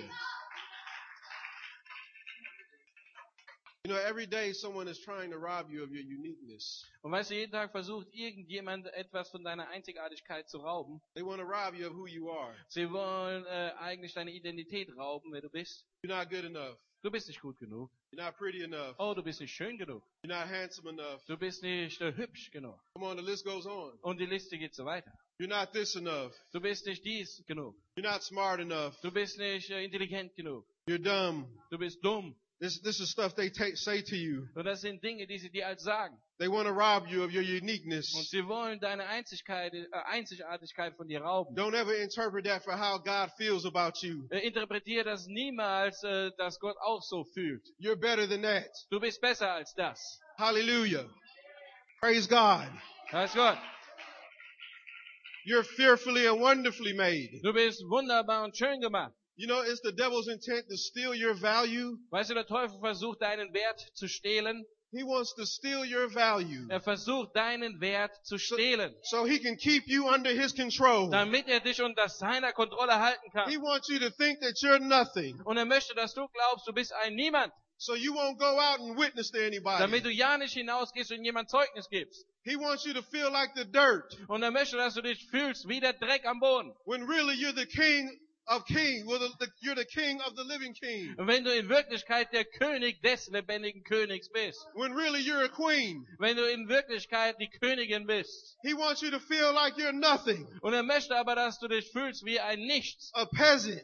You know, every day someone is trying to rob you of your uniqueness. Und weißt du, jeden Tag versucht irgendjemand etwas von deiner Einzigartigkeit zu rauben. They want to rob you of who you are. Sie wollen eigentlich deine Identität rauben, wer du bist. You're not good enough. Du bist nicht gut genug. You're not pretty enough. Oh, du bist nicht schön genug. You're not handsome enough. Du bist nicht hübsch genug. Come on, the list goes on. Und die Liste geht so weiter. You're not this enough. Du bist nicht dies genug. You're not smart enough. Du bist nicht intelligent genug. You're dumb. Du bist dumm. This is stuff they say to you. Und das sind Dinge, die sie dir als sagen. They want to rob you of your Und uniqueness. sie wollen deine Einzigartigkeit von dir rauben. Don't ever interpret that for how God feels about you. Interpretiere das niemals, dass Gott auch so fühlt. You're better than that. Du bist besser als das. Hallelujah. Praise God. Weiß Gott. You're fearfully and wonderfully made. Du bist wunderbar und schön gemacht. You know, it's the devil's intent to steal your value. Weißt du, der Teufel versucht, deinen Wert zu stehlen. He wants to steal your value Er versucht, deinen Wert zu stehlen, so he can keep you under his control. damit er dich unter seiner Kontrolle halten kann. He wants you to think that you're nothing, Und er möchte, dass du glaubst, du bist ein Niemand, so you won't go out and witness to damit anybody. du ja nicht hinausgehst und jemand Zeugnis gibst. He wants you to feel like the dirt, Und er möchte, dass du dich fühlst wie der Dreck am Boden. when really you're the king of kings. Well, you're the king of the living king. Und wenn du in Wirklichkeit der König des lebendigen Königs bist. When really you're a queen. Wenn du in Wirklichkeit die Königin bist. He wants you to feel like you're nothing, Und er möchte aber, dass du dich fühlst wie ein Nichts. a peasant.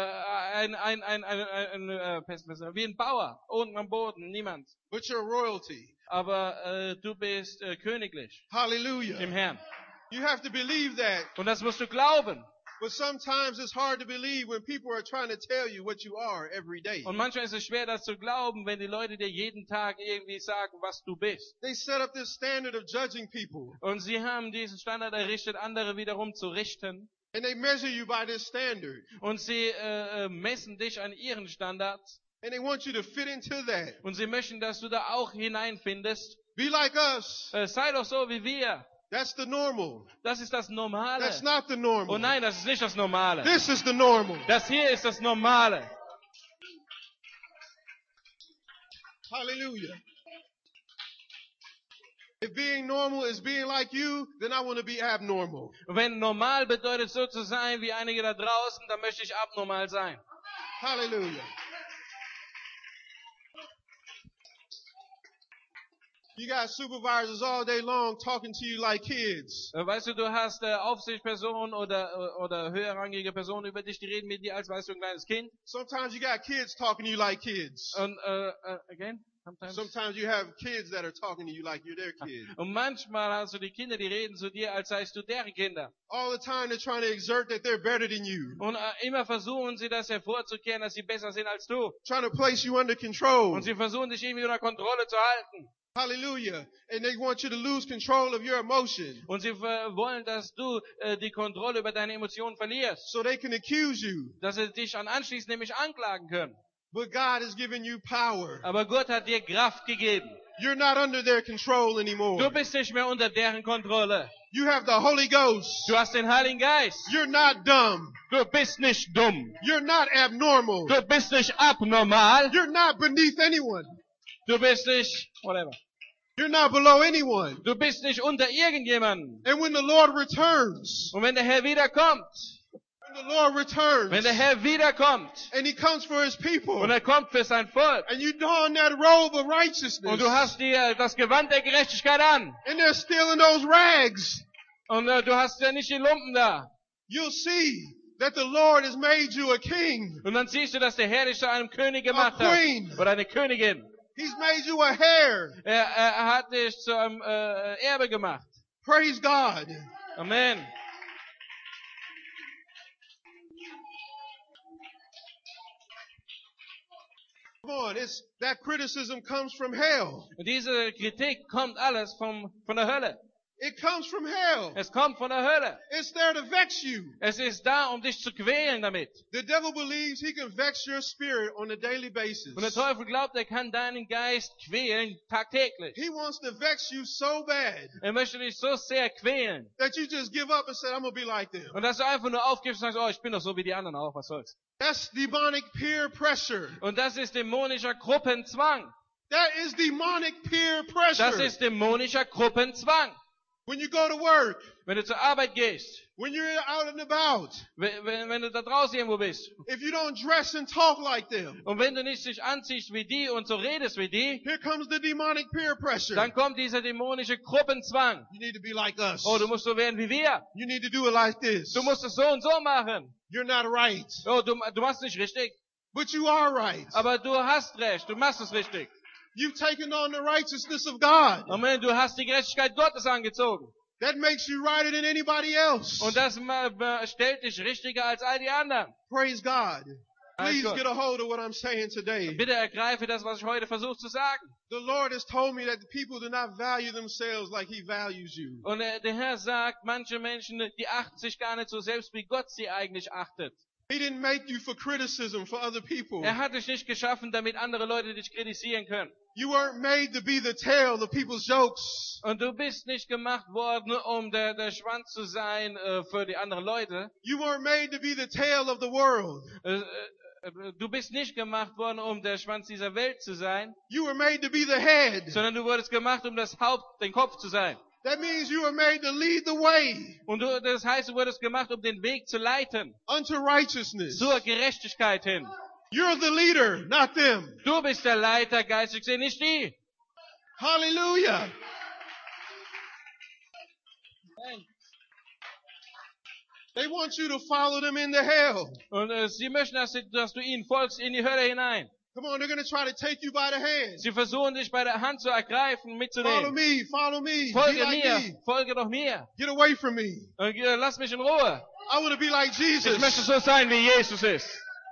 Wie ein Bauer, unten am Boden, niemand. But you're royalty. Aber du bist königlich Hallelujah. im Herrn. You have to believe that. Und das musst du glauben. But sometimes it's hard to believe when people are trying to tell you what you are every day. Und manchmal ist es schwer, das zu glauben, wenn die Leute dir jeden Tag irgendwie sagen, was du bist. They set up this standard of judging people, Und sie haben diesen Standard errichtet, andere wiederum zu richten. and they measure you by this standard. Und sie messen dich an ihren Standards. And they want you to fit into that. Und sie möchten, dass du da auch hineinfindest. Be like us. Sei doch so wie wir. That's the normal. Das ist das Normale. That's not the Oh normal. nein, das ist nicht das Normale. This is the normal. Das hier ist das Normale. Hallelujah. If being normal is being like you, then I want to be abnormal. Und wenn normal bedeutet, so zu sein wie einige da draußen, dann möchte ich abnormal sein. Hallelujah. You got supervisors all day long talking to you like kids. Weißt du, du hast Aufsichtspersonen oder höherrangige Personen über dich, die reden mit dir, als weißt du, ein kleines Kind. Sometimes you got kids talking to you like kids. Und, again? Sometimes you have kids that are talking to you like you're their kid. Und manchmal hast du die Kinder, die reden zu dir, als seist du deren Kinder. All the time they're trying to exert that they're better than you. Und immer versuchen sie das hervorzukehren, dass sie besser sind als du. Trying to place you under control. Und sie versuchen dich irgendwie unter Kontrolle zu halten. Hallelujah. And they want you to lose control of your emotion. Und sie wollen, dass du die Kontrolle über deine Emotionen verlierst. So they can accuse you. Dass sie dich anschließend nämlich anklagen können. But God has given you power. Aber Gott hat dir Kraft gegeben. You're not under their control anymore. Du bist nicht mehr unter deren Kontrolle. You have the Holy Ghost. Du hast den Heiligen Geist. You're not dumb. Du bist nicht dumm. You're not abnormal. Du bist nicht abnormal. You're not beneath anyone. Du bist nicht, whatever. You're not below anyone. Du bist nicht unter irgendjemanden. And when the Lord returns, Und wenn der Herr wiederkommt, wenn der Herr wiederkommt, and He comes for His people, und er kommt für sein Volk, and you don that robe of righteousness, und du hast dir das Gewand der Gerechtigkeit an, and they're still in those rags, und du hast ja nicht die Lumpen da, you'll see that the Lord has made you a king, und dann siehst du, dass der Herr dich zu einem König gemacht a queen. hat, oder eine Königin. He's made you a heir. Er hat dich zu einem Erbe gemacht. Praise God. Amen. Come on, that criticism comes from hell. Und diese Kritik kommt alles von der Hölle. It comes from hell. Es kommt von der Hölle. It's there to vex you. Es ist da, um dich zu quälen damit. The devil believes he can vex your spirit on a daily basis. Und der Teufel glaubt, er kann deinen Geist quälen tagtäglich. He wants to vex you so bad Er möchte dich so sehr quälen. that you just give up and say, I'm going to be like them. Und dass du einfach nur aufgibst und sagst, oh, ich bin doch so wie die anderen auch, was soll's. That's demonic peer pressure. Und das ist dämonischer Gruppenzwang. That is demonic peer pressure. Das ist dämonischer Gruppenzwang. When you go to work, Wenn du zur Arbeit gehst, when you're out and about, wenn du da draußen irgendwo bist, if you don't dress and talk like them, und wenn du nicht dich anziehst wie die und so redest wie die, here comes the demonic peer pressure. dann kommt dieser dämonische Gruppenzwang. You need to be like us. Oh, du musst so werden wie wir. You need to do it like this. Du musst es so und so machen. You're not right. Oh, du machst nicht richtig. But you are right. Aber du hast recht. Du machst es richtig. You've taken on the righteousness of God. Amen. Du hast die Gerechtigkeit Gottes angezogen. That makes you righter than anybody else. Und das stellt dich richtiger als all die anderen. Praise God. Please Gott. get a hold of what I'm saying today. Bitte ergreife das, was ich heute versuche zu sagen. The Lord has told me that the people do not value themselves like He values you. Und der Herr sagt, manche Menschen, die achten sich gar nicht so selbst, wie Gott sie eigentlich achtet. He didn't make you for criticism for other people. Er hat dich nicht geschaffen, damit andere Leute dich kritisieren können. You weren't made to be the tail of people's jokes. Und du bist nicht gemacht worden, um der Schwanz zu sein für die anderen Leute. You weren't made to be the tail of the world. Du bist nicht gemacht worden, um der Schwanz dieser Welt zu sein, You were made to be the head. sondern du wurdest gemacht, um das Haupt, den Kopf zu sein. That means you were made to lead the way Und das heißt, du wurdest gemacht, um den Weg zu leiten, unto righteousness. zur Gerechtigkeit hin. You're the leader, not them. Du bist der Leiter, geistig gesehen, nicht die. Hallelujah. They want you to follow them into hell. Und sie möchten, dass du ihnen folgst in die Hölle hinein. Come on, they're going to try to take you by the hand. Sie versuchen dich bei der Hand zu ergreifen, mitzunehmen. Follow me. Be Folge like mir, me. folge doch mir. Get away from me. Lass mich in Ruhe. I want to be like Ich möchte Jesus. so sein, wie Jesus ist.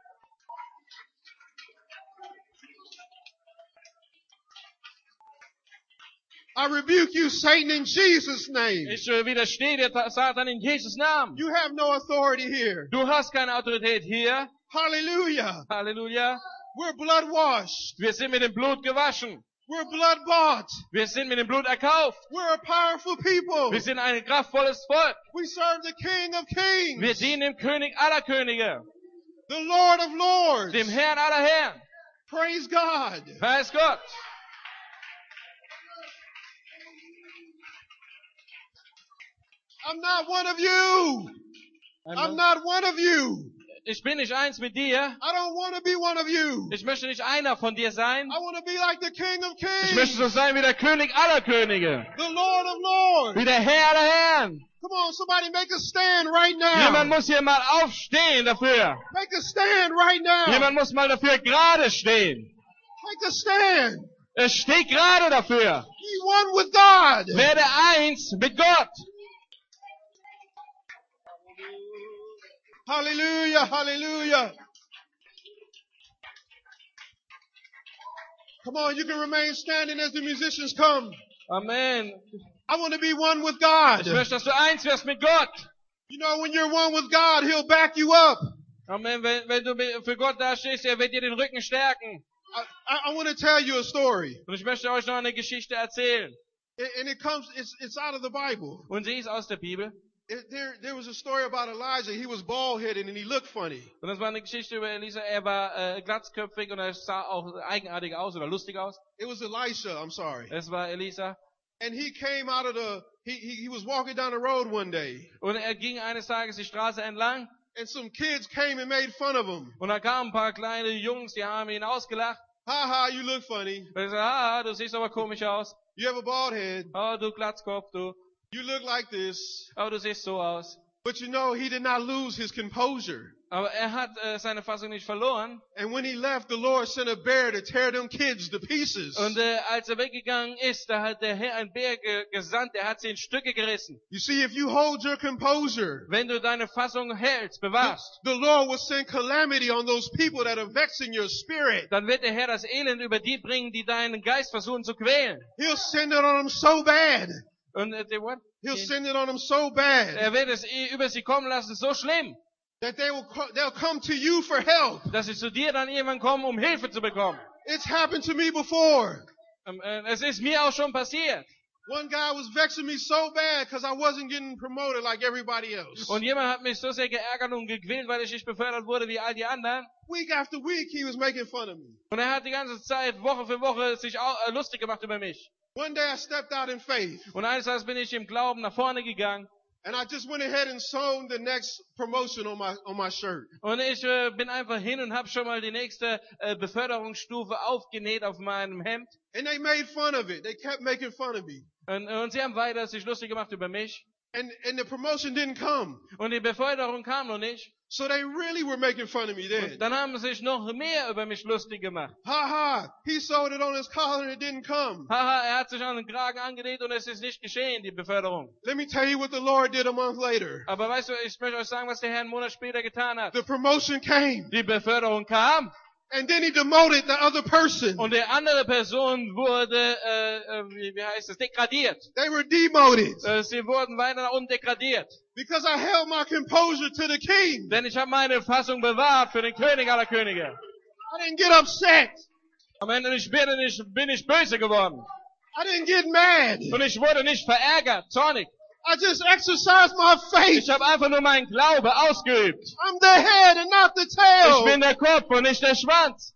I rebuke you, Satan, in Jesus' name. Ich widerstehe dir, Satan, in Jesus' Namen. You have no authority here. Du hast keine Autorität hier. Hallelujah. Halleluja. We're blood washed. Wir sind mit dem Blut gewaschen. We're blood bought. Wir sind mit dem Blut erkauft. We're a powerful people. Wir sind ein kraftvolles Volk. We serve the King of Wir Kings, dienen dem König aller Könige, the Lord of Lords. dem Herrn aller Herren. Praise God. Preis Gott. I'm not one of you. I'm not one of you. Ich bin nicht eins mit dir. I don't want to be one of you. Ich möchte nicht einer von dir sein. I want to be like the King of Ich möchte Kings, so sein wie der König aller Könige. the Lord of Lords. Wie der Herr aller Herren. Come on, somebody make a stand right Jemand now. muss hier mal aufstehen dafür. Make a stand right now. Jemand muss mal dafür gerade stehen. Make a stand. Es steht gerade dafür. Be one with God. Werde eins mit Gott. Hallelujah, hallelujah. Come on, you can remain standing as the musicians come. Amen. I want to be one with God. Ich möchte, dass du eins wirst mit Gott. You know, when you're one with God, He'll back you up. Amen. Wenn du für Gott da stehst, er wird dir den Rücken stärken. I want to tell you a story. Und ich möchte euch noch eine Geschichte erzählen. And it's out of the Bible. Und sie ist aus der Bibel. There was a story about Elijah. He was bald-headed and he looked funny. Und das war eine Geschichte über Elisa. Er war glatzköpfig und er sah auch eigenartig aus oder lustig aus. It was Elisha, I'm sorry. Es war Elisa. And he came out of he was walking down the road one day. Und er ging eines Tages die Straße entlang. And some kids came and made fun of him. Und da kamen ein paar kleine Jungs, die haben ihn ausgelacht. Ha, you look funny. Und er sagte, du siehst aber komisch aus. You have a bald head. Oh, du Glatzkopf, du. You look like this. Oh, du siehst so aus. But you know, he did not lose his composure. Aber er hat seine Fassung nicht verloren. And when he left, the Lord sent a bear to tear them kids to pieces. Und als er weggegangen ist, da hat der Herr einen Bär gesandt, der hat sie in Stücke gerissen. You see, if you hold your composure, Wenn du deine Fassung hältst, bewahrst, the Lord will send calamity on those people that are vexing your spirit. dann wird der Herr das Elend über die bringen, die deinen Geist versuchen zu quälen. He'll send it on them so bad. Und He'll send it on them so bad er wird es über sie kommen lassen, so schlimm, that they'll come to you for help. dass sie zu dir dann irgendwann kommen, um Hilfe zu bekommen. It's happened to me before. Es ist mir auch schon passiert. One guy was vexing me so bad because I wasn't getting promoted like everybody else. Und jemand hat mich so sehr geärgert und gequält, weil ich nicht befördert wurde wie all die anderen. Week after week, he was making fun of me. Und er hat die ganze Zeit, Woche für Woche, sich lustig gemacht über mich. One day I stepped out in faith. Und eines Tages bin ich im Glauben nach vorne gegangen. And I just went ahead and sewn the next promotion on my shirt. Und ich bin einfach hin und habe schon mal die nächste Beförderungsstufe aufgenäht auf meinem Hemd. And they made fun of it. They kept making fun of me. Und sie haben weiter sich lustig gemacht über mich. And the promotion didn't come. Und die Beförderung kam noch nicht. So they really were making fun of me then. Und dann haben sie sich noch mehr über mich lustig gemacht. He sewed it on his collar and it didn't come. Haha, er hat sich an den Kragen angenäht und es ist nicht geschehen, die Beförderung. Let me tell you what the Lord did a month later. Aber weißt du, ich möchte euch sagen, was der Herr einen Monat später getan hat. The promotion came. Die Beförderung kam. And then he demoted the other person. Und die andere Person wurde, wie heißt es, degradiert. They were demoted. Sie wurden weiter nach unten degradiert. Because I held my composure to the king. Denn ich habe meine Fassung bewahrt für den König aller Könige. I didn't get upset. Am Ende bin ich böse geworden. I didn't get mad. Und ich wurde nicht verärgert, zornig. I just exercised my faith. Ich habe einfach nur meinen Glaube ausgeübt. I'm the head and not the tail. Ich bin der Kopf und nicht der Schwanz.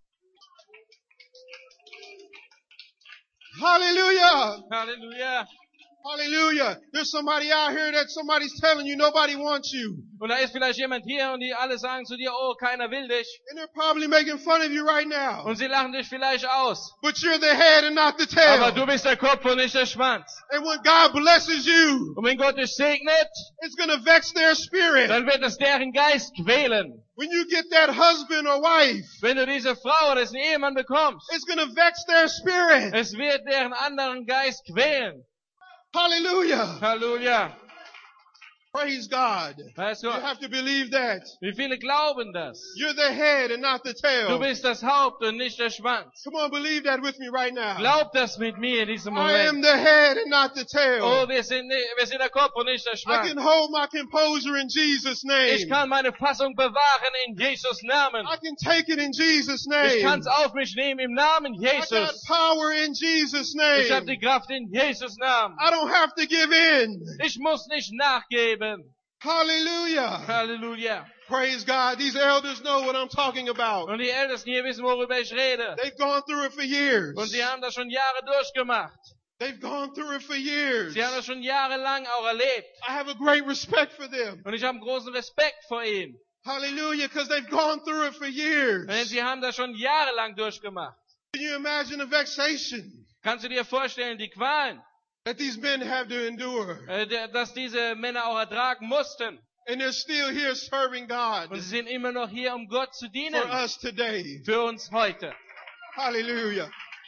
Hallelujah. Halleluja. Hallelujah. There's somebody out here that somebody's telling you nobody wants you. Und da ist vielleicht jemand hier und die alle sagen zu dir, oh, keiner will dich. And they're probably making fun of you right now. Und sie lachen dich vielleicht aus. But you're the head and not the tail. Aber du bist der Kopf und nicht der Schwanz. And when God blesses you, Und wenn Gott dich segnet, it's going to vex their spirit. dann wird es deren Geist quälen. When you get that husband or wife, Wenn du diese Frau oder diesen Ehemann bekommst, it's going to vex their spirit. es wird deren anderen Geist quälen. Hallelujah. Halleluja. Praise God. Weißt You du, have to believe that. wie viele glauben das? You're the head and not the Du tail. bist das Haupt und nicht der Schwanz. Come on, believe that with me right now. Glaub das mit mir in diesem I am Moment. the head and not the tail. Oh, wir sind der Kopf und nicht der I Schwanz. can hold my composure in Jesus' name. Ich kann meine Fassung bewahren in Jesus' Namen. I can take it in Jesus' Ich name. kann es auf mich nehmen im Namen I got Jesus. power in Jesus' Ich habe name. die Kraft in Jesus' Namen. I don't have to give in. Ich muss nicht nachgeben. Hallelujah. Halleluja. Praise God. These elders know what I'm talking about. Und die Ältesten hier wissen, worüber ich rede. They've gone through it for years. Und sie haben das schon Jahre durchgemacht. They've gone through it for years. Sie haben das schon jahrelang auch erlebt. I have a great respect for them. Und ich habe einen großen Respekt vor ihnen. Hallelujah, because they've gone through it for years. Denn sie haben das schon jahrelang durchgemacht. Can you imagine the vexation Kannst du dir vorstellen, die Qualen, that these men have to endure? dass diese Männer auch ertragen mussten? And they're still here serving God Und sie sind immer noch hier, um Gott zu for dienen. us today. Für uns heute. Hallelujah.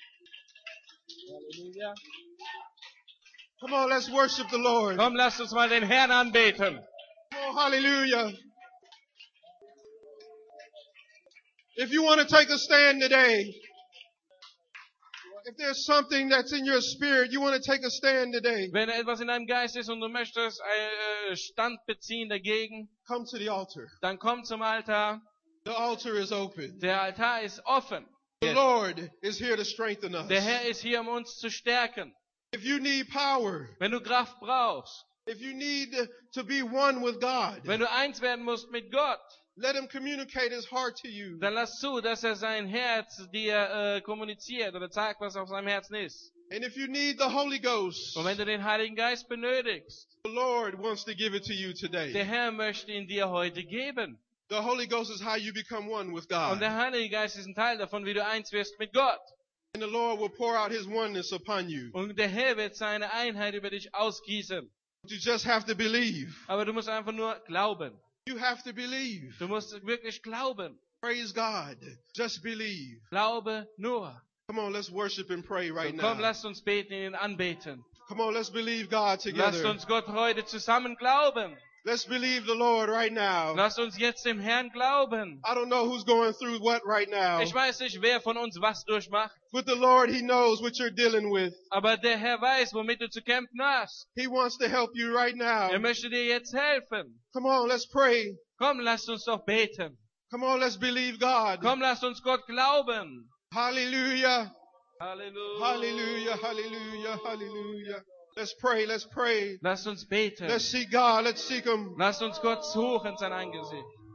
Come on, let's worship the Lord. Komm, lasst uns mal den Herrn anbeten. Oh, hallelujah. If you want to take a stand today, if there's something that's in your spirit, you want to take a stand today, Wenn etwas in deinem Geist ist und du möchtest Stand beziehen dagegen, come to the altar. dann komm zum Altar. The altar is open. Der Altar ist offen. The Lord is here to strengthen us. Der Herr ist hier, um uns zu stärken. If you need power, Wenn du Kraft brauchst, if you need to be one with God, wenn du eins werden musst mit Gott, let Him communicate His heart to you. dann lass zu, dass er sein Herz dir kommuniziert oder sagt, was auf seinem Herzen ist. And if you need the Holy Ghost, Und wenn du den Heiligen Geist benötigst, the Lord wants to give it to you today. der Herr möchte ihn dir heute geben. The Holy Ghost is how you become one with Und God. der Heilige Geist ist ein Teil davon, wie du eins wirst mit Gott. And the Lord will pour out His oneness upon you. Und der Herr wird seine Einheit über dich ausgießen. You just have to believe. Aber du musst einfach nur glauben. You have to believe. Du musst wirklich glauben. Praise God. Just believe. Glaube nur. Come on, let's worship and pray right So, komm, now. lasst uns beten, ihn anbeten. Come on, let's believe God Lasst together. uns Gott heute zusammen glauben. Let's believe the Lord right now. Lasst uns jetzt dem Herrn glauben. I don't know who's going through what right now, Ich weiß nicht, wer von uns was durchmacht, but the Lord, He knows what you're dealing with. aber der Herr weiß, womit du zu kämpfen hast. He wants to help you right now. Er möchte dir jetzt helfen. Come on, let's pray. Komm, lasst uns doch beten. Come on, let's believe God. Komm, lasst uns Gott glauben. Hallelujah. Halleluja. Hallelujah. Hallelujah. Hallelujah. Let's pray. Let's pray. Lasst uns beten. Let's seek God. Let's seek Him. Lasst uns Gott suchen, sein Angesicht.